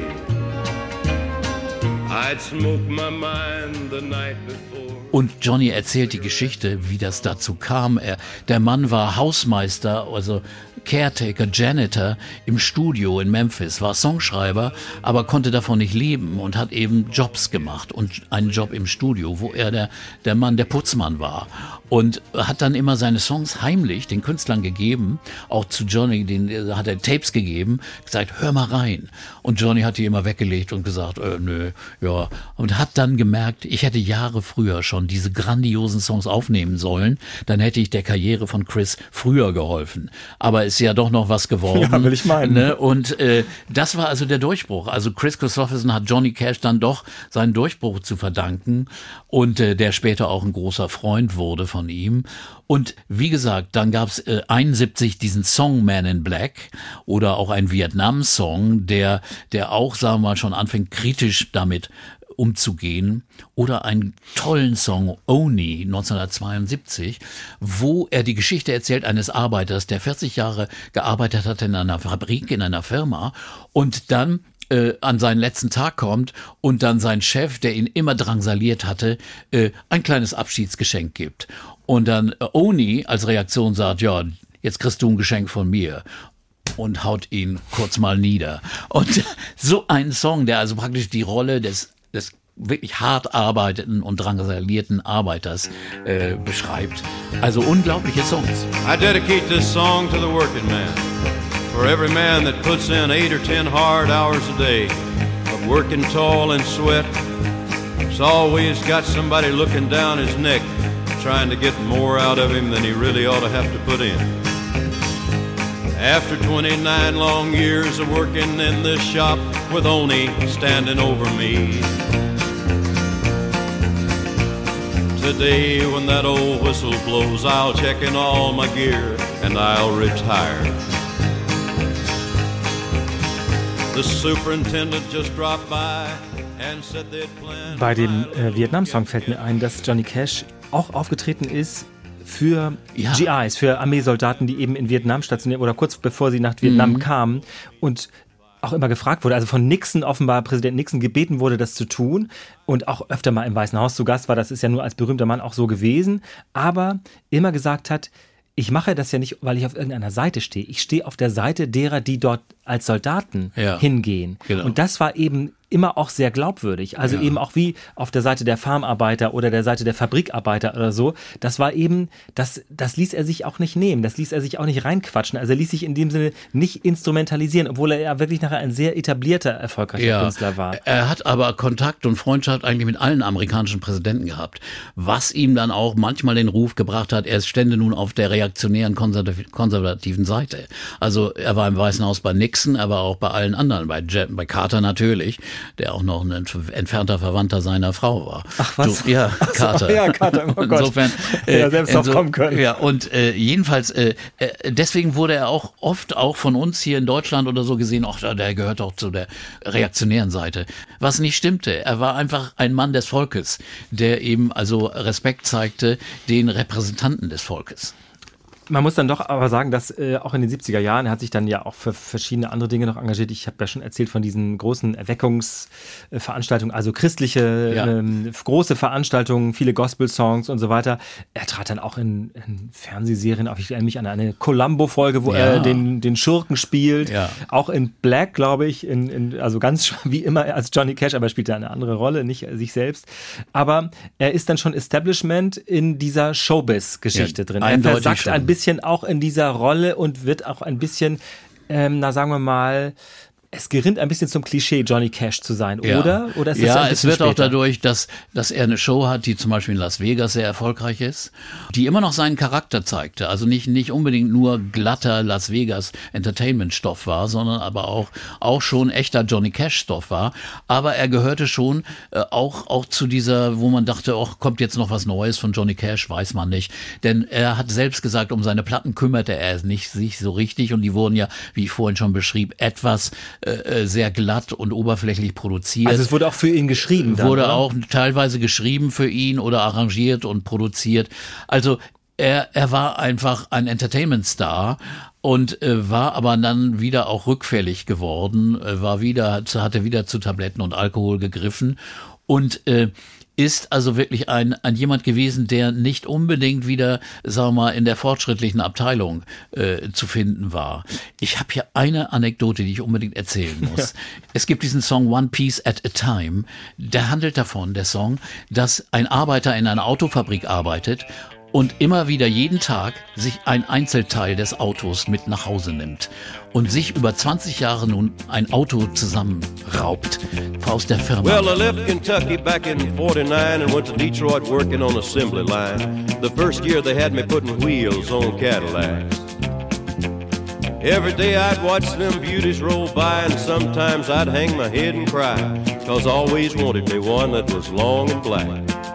I'd smoked my mind the night before. Und Johnny erzählt die Geschichte, wie das dazu kam. Er, der Mann war Hausmeister, also Caretaker, Janitor im Studio in Memphis, war Songschreiber, aber konnte davon nicht leben und hat eben Jobs gemacht und einen Job im Studio, wo er der, der Mann, der Putzmann war. Und hat dann immer seine Songs heimlich den Künstlern gegeben, auch zu Johnny, den hat er Tapes gegeben, gesagt, hör mal rein. Und Johnny hat die immer weggelegt und gesagt, äh, nö, ja. Und hat dann gemerkt, ich hätte Jahre früher schon diese grandiosen Songs aufnehmen sollen, dann hätte ich der Karriere von Chris früher geholfen. Aber ist ja doch noch was geworden. Ja, will ich meinen. Ne? Und äh, das war also der Durchbruch. Also Chris Christopherson hat Johnny Cash dann doch seinen Durchbruch zu verdanken und äh, der später auch ein großer Freund wurde von ihm. Und wie gesagt, dann gab es äh, einundsiebzig diesen Song Man in Black oder auch ein Vietnam-Song, der, der auch, sagen wir mal, schon anfängt kritisch damit umzugehen, oder einen tollen Song Oni neunzehnhundertzweiundsiebzig, wo er die Geschichte erzählt eines Arbeiters, der vierzig Jahre gearbeitet hat in einer Fabrik, in einer Firma und dann äh, an seinen letzten Tag kommt und dann sein Chef, der ihn immer drangsaliert hatte, äh, ein kleines Abschiedsgeschenk gibt. Und dann äh, Oni als Reaktion sagt, ja, jetzt kriegst du ein Geschenk von mir. Und haut ihn kurz mal nieder. Und so ein Song, der also praktisch die Rolle des des wirklich hart arbeitenden und drangsalierten Arbeiters äh, beschreibt. Also unglaubliche Songs. I dedicate this song to the working man. For every man that puts in eight or ten hard hours a day of working toil and sweat, it's always got somebody looking down his neck, trying to get more out of him than he really ought to have to put in. After twenty-nine long years of working in this shop with Oni standing over me, today when that old whistle blows, I'll check in all my gear and I'll retire. The superintendent just dropped by and said they'd planned. Bei dem äh, Vietnam-Song fällt mir ein, dass Johnny Cash auch aufgetreten ist für ja. G Is, für Armeesoldaten, die eben in Vietnam stationiert oder kurz bevor sie nach Vietnam mhm. kamen und auch immer gefragt wurde, also von Nixon offenbar, Präsident Nixon gebeten wurde, das zu tun und auch öfter mal im Weißen Haus zu Gast war, das ist ja nur als berühmter Mann auch so gewesen, aber immer gesagt hat, ich mache das ja nicht, weil ich auf irgendeiner Seite stehe. Ich stehe auf der Seite derer, die dort als Soldaten ja. hingehen. Genau. Und das war eben immer auch sehr glaubwürdig. Also Ja. eben auch wie auf der Seite der Farmarbeiter oder der Seite der Fabrikarbeiter oder so. Das war eben, das, das ließ er sich auch nicht nehmen. Das ließ er sich auch nicht reinquatschen. Also er ließ sich in dem Sinne nicht instrumentalisieren, obwohl er ja wirklich nachher ein sehr etablierter, erfolgreicher Ja, Künstler war. er hat aber Kontakt und Freundschaft eigentlich mit allen amerikanischen Präsidenten gehabt, was ihm dann auch manchmal den Ruf gebracht hat, er stände nun auf der reaktionären konservativ- konservativen Seite. Also er war im Weißen Haus bei Nixon, aber auch bei allen anderen, bei, Je- bei Carter natürlich, der auch noch ein entf- entfernter Verwandter seiner Frau war. Ach was? So, ja, Ach so, Carter. ja, Carter, oh Gott. Insofern, Hätte er selbst drauf inso- kommen können. Ja, und äh, jedenfalls, äh, äh, deswegen wurde er auch oft auch von uns hier in Deutschland oder so gesehen, ach, der gehört doch zu der reaktionären Seite. Was nicht stimmte. Er war einfach ein Mann des Volkes, der eben also Respekt zeigte den Repräsentanten des Volkes. Man muss dann doch aber sagen, dass äh, auch in den siebziger Jahren, er hat sich dann ja auch für verschiedene andere Dinge noch engagiert. Ich habe ja schon erzählt von diesen großen Erweckungsveranstaltungen, also christliche Ja. ähm, große Veranstaltungen, viele Gospel-Songs und so weiter. Er trat dann auch in, in Fernsehserien auf. Ich erinnere mich an eine Columbo-Folge, wo Ja. er den, den Schurken spielt. Ja. Auch in Black, glaube ich, in, in, also ganz wie immer als Johnny Cash, aber er spielt da eine andere Rolle, nicht sich selbst. Aber er ist dann schon Establishment in dieser Showbiz-Geschichte Ja, drin. Er eindeutig versagt schon. ein bisschen auch in dieser Rolle und wird auch ein bisschen, ähm, na sagen wir mal, es gerinnt ein bisschen zum Klischee, Johnny Cash zu sein, Ja. oder? Oder ist das ja, ein es bisschen wird auch später? dadurch, dass, dass er eine Show hat, die zum Beispiel in Las Vegas sehr erfolgreich ist, die immer noch seinen Charakter zeigte. Also nicht, nicht unbedingt nur glatter Las Vegas Entertainment-Stoff war, sondern aber auch, auch schon echter Johnny Cash-Stoff war. Aber er gehörte schon äh, auch, auch zu dieser, wo man dachte, ach, kommt jetzt noch was Neues von Johnny Cash, weiß man nicht. Denn er hat selbst gesagt, um seine Platten kümmerte er nicht sich so richtig und die wurden ja, wie ich vorhin schon beschrieb, etwas äh, sehr glatt und oberflächlich produziert. Also es wurde auch für ihn geschrieben. Dann, wurde oder? auch teilweise geschrieben für ihn oder arrangiert und produziert. Also er, er war einfach ein Entertainment-Star und äh, war aber dann wieder auch rückfällig geworden, äh, war wieder, hatte wieder zu Tabletten und Alkohol gegriffen und äh, ist also wirklich ein, ein jemand gewesen, der nicht unbedingt wieder, sagen wir mal, in der fortschrittlichen Abteilung äh, zu finden war. Ich habe hier eine Anekdote, die ich unbedingt erzählen muss. Ja. Es gibt diesen Song One Piece at a Time. Der handelt davon, der Song, dass ein Arbeiter in einer Autofabrik arbeitet und immer wieder jeden Tag sich ein Einzelteil des Autos mit nach Hause nimmt und sich über zwanzig Jahre nun ein Auto zusammenraubt aus der Firma. Well, I left Kentucky back in forty-nine and went to Detroit working on assembly line. The first year they had me putting wheels on Cadillacs. Every day I'd watch them beauties roll by and sometimes I'd hang my head and cry, 'cause I always wanted me one that was long and black.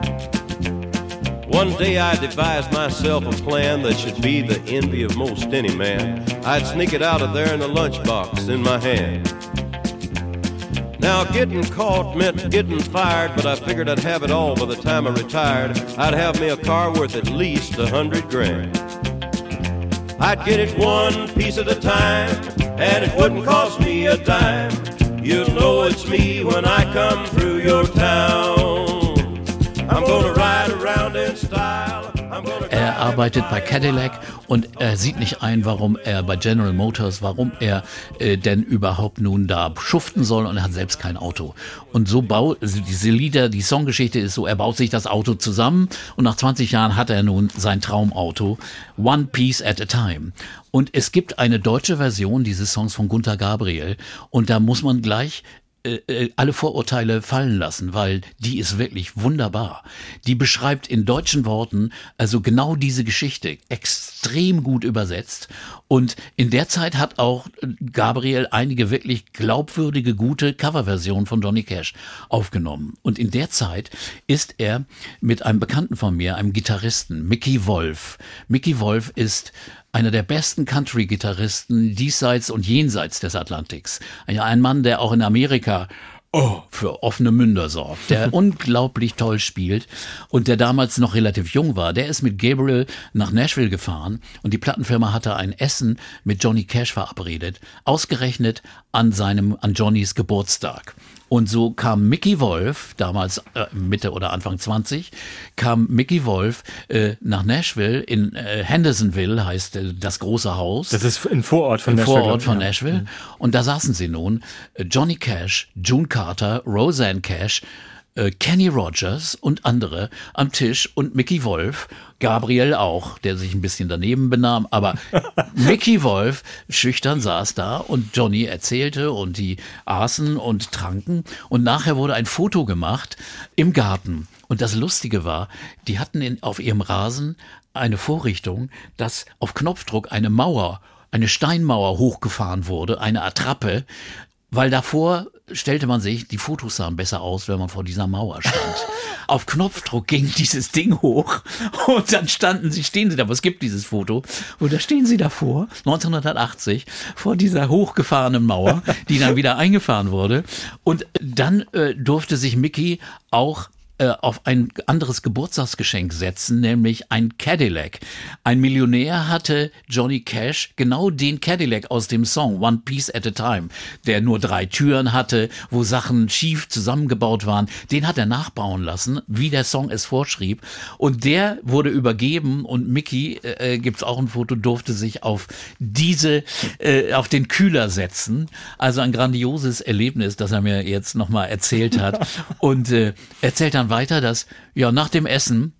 One day I devised myself a plan that should be the envy of most any man. I'd sneak it out of there in a lunchbox in my hand. Now getting caught meant getting fired, but I figured I'd have it all by the time I retired. I'd have me a car worth at least a hundred grand. I'd get it one piece at a time, and it wouldn't cost me a dime. You'd know it's me when I come through your town. I'm gonna ride around in style. I'm gonna Er arbeitet bei Cadillac und er sieht nicht ein, warum er bei General Motors, warum er äh, denn überhaupt nun da schuften soll und er hat selbst kein Auto. Und so baut, also diese Lieder, die Songgeschichte ist so, er baut sich das Auto zusammen und nach zwanzig Jahren hat er nun sein Traumauto, One Piece at a Time. Und es gibt eine deutsche Version dieses Songs von Gunter Gabriel und da muss man gleich äh, alle Vorurteile fallen lassen, weil die ist wirklich wunderbar. Die beschreibt in deutschen Worten also genau diese Geschichte extrem gut übersetzt und in der Zeit hat auch Gabriel einige wirklich glaubwürdige, gute Coverversionen von Johnny Cash aufgenommen und in der Zeit ist er mit einem Bekannten von mir, einem Gitarristen, Mickey Wolf. Mickey Wolf ist einer der besten Country-Gitarristen diesseits und jenseits des Atlantiks. Ein Mann, der auch in Amerika oh, für offene Münder sorgt, der unglaublich toll spielt und der damals noch relativ jung war. Der ist mit Gabriel nach Nashville gefahren und die Plattenfirma hatte ein Essen mit Johnny Cash verabredet, ausgerechnet an seinem, an Johnnys Geburtstag. Und so kam Mickey Wolf, damals äh, Mitte oder Anfang zwanzig, kam Mickey Wolf äh, nach Nashville, in äh, Hendersonville heißt äh, das große Haus. Das ist ein Vorort von Im Nashville. Vorort von ja. Nashville. Und da saßen sie nun, äh, Johnny Cash, June Carter, Roseanne Cash, äh, Kenny Rogers und andere am Tisch und Mickey Wolf, Gabriel auch, der sich ein bisschen daneben benahm, aber Mickey Wolf schüchtern saß da und Johnny erzählte und die aßen und tranken und nachher wurde ein Foto gemacht im Garten. Und das Lustige war, die hatten in, auf ihrem Rasen eine Vorrichtung, dass auf Knopfdruck eine Mauer, eine Steinmauer hochgefahren wurde, eine Attrappe, weil davor stellte man sich, die Fotos sahen besser aus, wenn man vor dieser Mauer stand. Auf Knopfdruck ging dieses Ding hoch und dann standen sie, stehen sie da, aber es gibt dieses Foto, und da stehen sie davor, neunzehnhundertachtzig, vor dieser hochgefahrenen Mauer, die dann wieder eingefahren wurde. Und dann äh, durfte sich Mickey auch auf ein anderes Geburtstagsgeschenk setzen, nämlich ein Cadillac. Ein Millionär hatte Johnny Cash genau den Cadillac aus dem Song One Piece at a Time, der nur drei Türen hatte, wo Sachen schief zusammengebaut waren. Den hat er nachbauen lassen, wie der Song es vorschrieb. Und der wurde übergeben und Mickey, äh, gibt's auch ein Foto, durfte sich auf diese, äh, auf den Kühler setzen. Also ein grandioses Erlebnis, das er mir jetzt nochmal erzählt hat. Und äh, erzählt dann weiter, dass ja nach dem Essen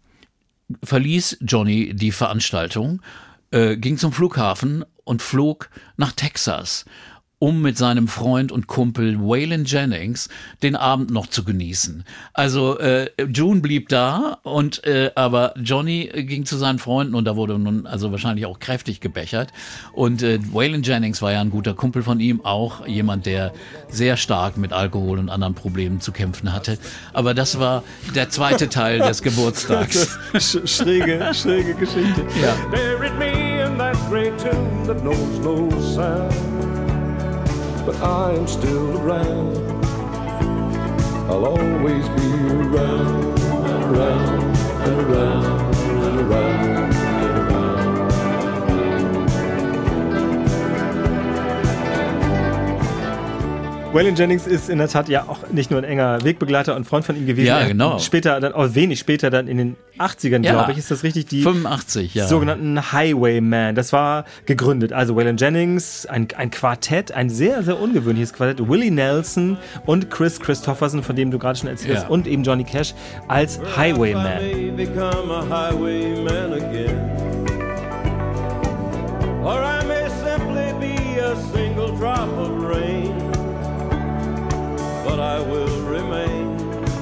verließ Johnny die Veranstaltung, äh, ging zum Flughafen und flog nach Texas, um mit seinem Freund und Kumpel Waylon Jennings den Abend noch zu genießen. Also äh, June blieb da und äh, aber Johnny ging zu seinen Freunden und da wurde nun also wahrscheinlich auch kräftig gebechert. Und äh, Waylon Jennings war ja ein guter Kumpel von ihm, auch jemand, der sehr stark mit Alkohol und anderen Problemen zu kämpfen hatte. Aber das war der zweite Teil des Geburtstags. Sch schräge, schräge Geschichte. Ja. Buried me in that great tomb that knows no sound. But I am still around. I'll always be around, and around, and around, and around, and around. Waylon Jennings ist in der Tat ja auch nicht nur ein enger Wegbegleiter und Freund von ihm gewesen. Ja, genau. Später, dann auch wenig später, dann in den achtzigern, ja, glaube ich, ist das richtig, die fünfundachtzig, ja. sogenannten Highwaymen. Das war gegründet. Also Waylon Jennings, ein, ein Quartett, ein sehr, sehr ungewöhnliches Quartett. Willie Nelson und Chris Christopherson, von dem du gerade schon erzählt hast, ja. und eben Johnny Cash als Highwayman. Or I may simply be a single drop of rain, but I will remain,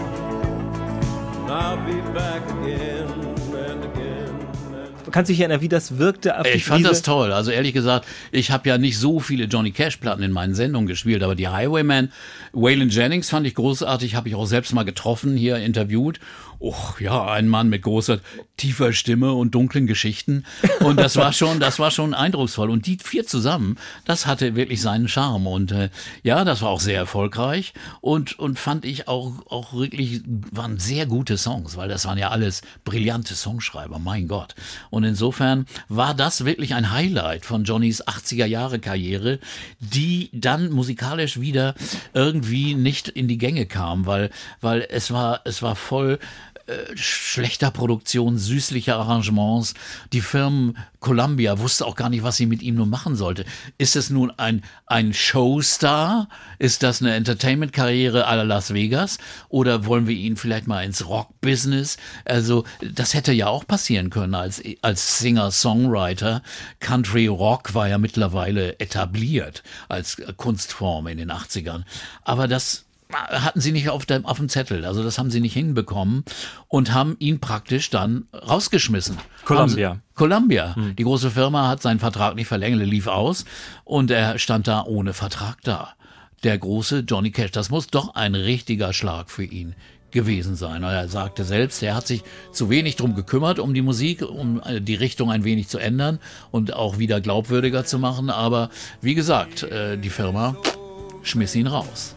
and I'll be back again and again. Kannst du dich erinnern, wie das wirkte auf die Ich fand Krise? das toll. Also ehrlich gesagt, ich habe ja nicht so viele Johnny Cash-Platten in meinen Sendungen gespielt, aber die Highwayman, Waylon Jennings fand ich großartig, habe ich auch selbst mal getroffen, hier interviewt. Och, ja, ein Mann mit großer, tiefer Stimme und dunklen Geschichten. Und das war schon, das war schon eindrucksvoll. Und die vier zusammen, das hatte wirklich seinen Charme. Und äh, ja, das war auch sehr erfolgreich. Und und fand ich auch auch wirklich, waren sehr gute Songs, weil das waren ja alles brillante Songschreiber, mein Gott. Und insofern war das wirklich ein Highlight von Johnnys achtziger-Jahre-Karriere, die dann musikalisch wieder irgendwie nicht in die Gänge kam, weil weil es war es war voll schlechter Produktion, süßliche Arrangements. Die Firmen Columbia wusste auch gar nicht, was sie mit ihm nun machen sollte. Ist es nun ein, ein Showstar? Ist das eine Entertainment-Karriere à la Las Vegas? Oder wollen wir ihn vielleicht mal ins Rock-Business? Also, das hätte ja auch passieren können als, als Singer-Songwriter. Country Rock war ja mittlerweile etabliert als Kunstform in den achtzigern. Aber das hatten sie nicht auf dem, auf dem Zettel. Also das haben sie nicht hinbekommen und haben ihn praktisch dann rausgeschmissen. Columbia. Columbia. Hm. Die große Firma hat seinen Vertrag nicht verlängert, lief aus und er stand da ohne Vertrag da. Der große Johnny Cash. Das muss doch ein richtiger Schlag für ihn gewesen sein. Er sagte selbst, er hat sich zu wenig drum gekümmert, um die Musik, um die Richtung ein wenig zu ändern und auch wieder glaubwürdiger zu machen. Aber wie gesagt, die Firma schmiss ihn raus.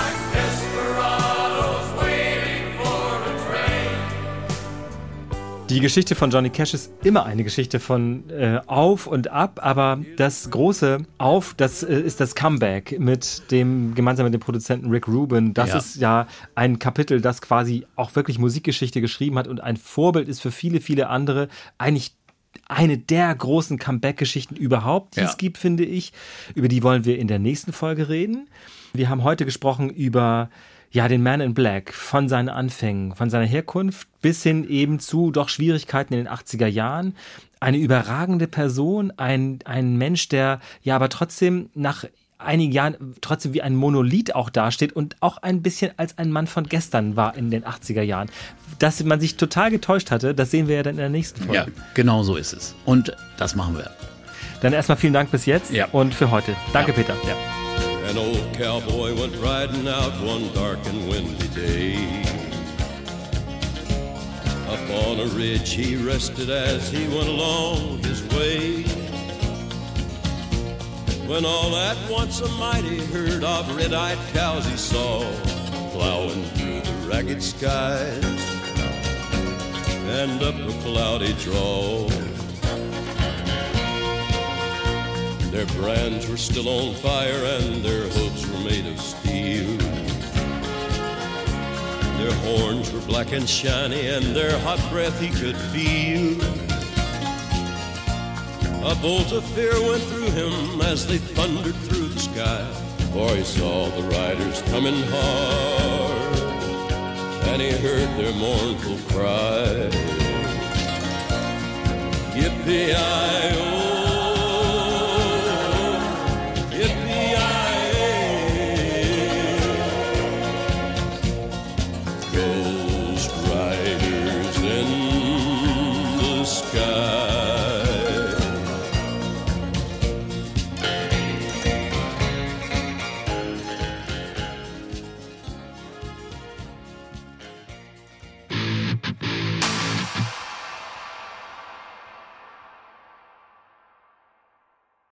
Die Die Geschichte von Johnny Cash ist immer eine Geschichte von äh, Auf und Ab, aber das große Auf, das äh, ist das Comeback mit dem, gemeinsam mit dem Produzenten Rick Rubin. Das Ja. ist ja ein Kapitel, das quasi auch wirklich Musikgeschichte geschrieben hat und ein Vorbild ist für viele, viele andere. Eigentlich eine der großen Comeback-Geschichten überhaupt, die Ja. es gibt, finde ich. Über die wollen wir in der nächsten Folge reden. Wir haben heute gesprochen über ja, den Man in Black, von seinen Anfängen, von seiner Herkunft bis hin eben zu doch Schwierigkeiten in den achtziger Jahren. Eine überragende Person, ein, ein Mensch, der ja aber trotzdem nach einigen Jahren trotzdem wie ein Monolith auch dasteht und auch ein bisschen als ein Mann von gestern war in den achtziger Jahren. Dass man sich total getäuscht hatte, das sehen wir ja dann in der nächsten Folge. Ja, genau so ist es. Und das machen wir. Dann erstmal vielen Dank bis jetzt Ja. und für heute. Danke, Ja. Peter. Ja. An old cowboy went riding out one dark and windy day. Up on a ridge he rested as he went along his way. When all at once a mighty herd of red-eyed cows he saw plowing through the ragged skies and up a cloudy draw. Their brands were still on fire and their hooves were made of steel. Their horns were black and shiny and their hot breath he could feel. A bolt of fear went through him as they thundered through the sky, for he saw the riders coming hard and he heard their mournful cry. Yippee-i-oh, Ghost riders in the sky.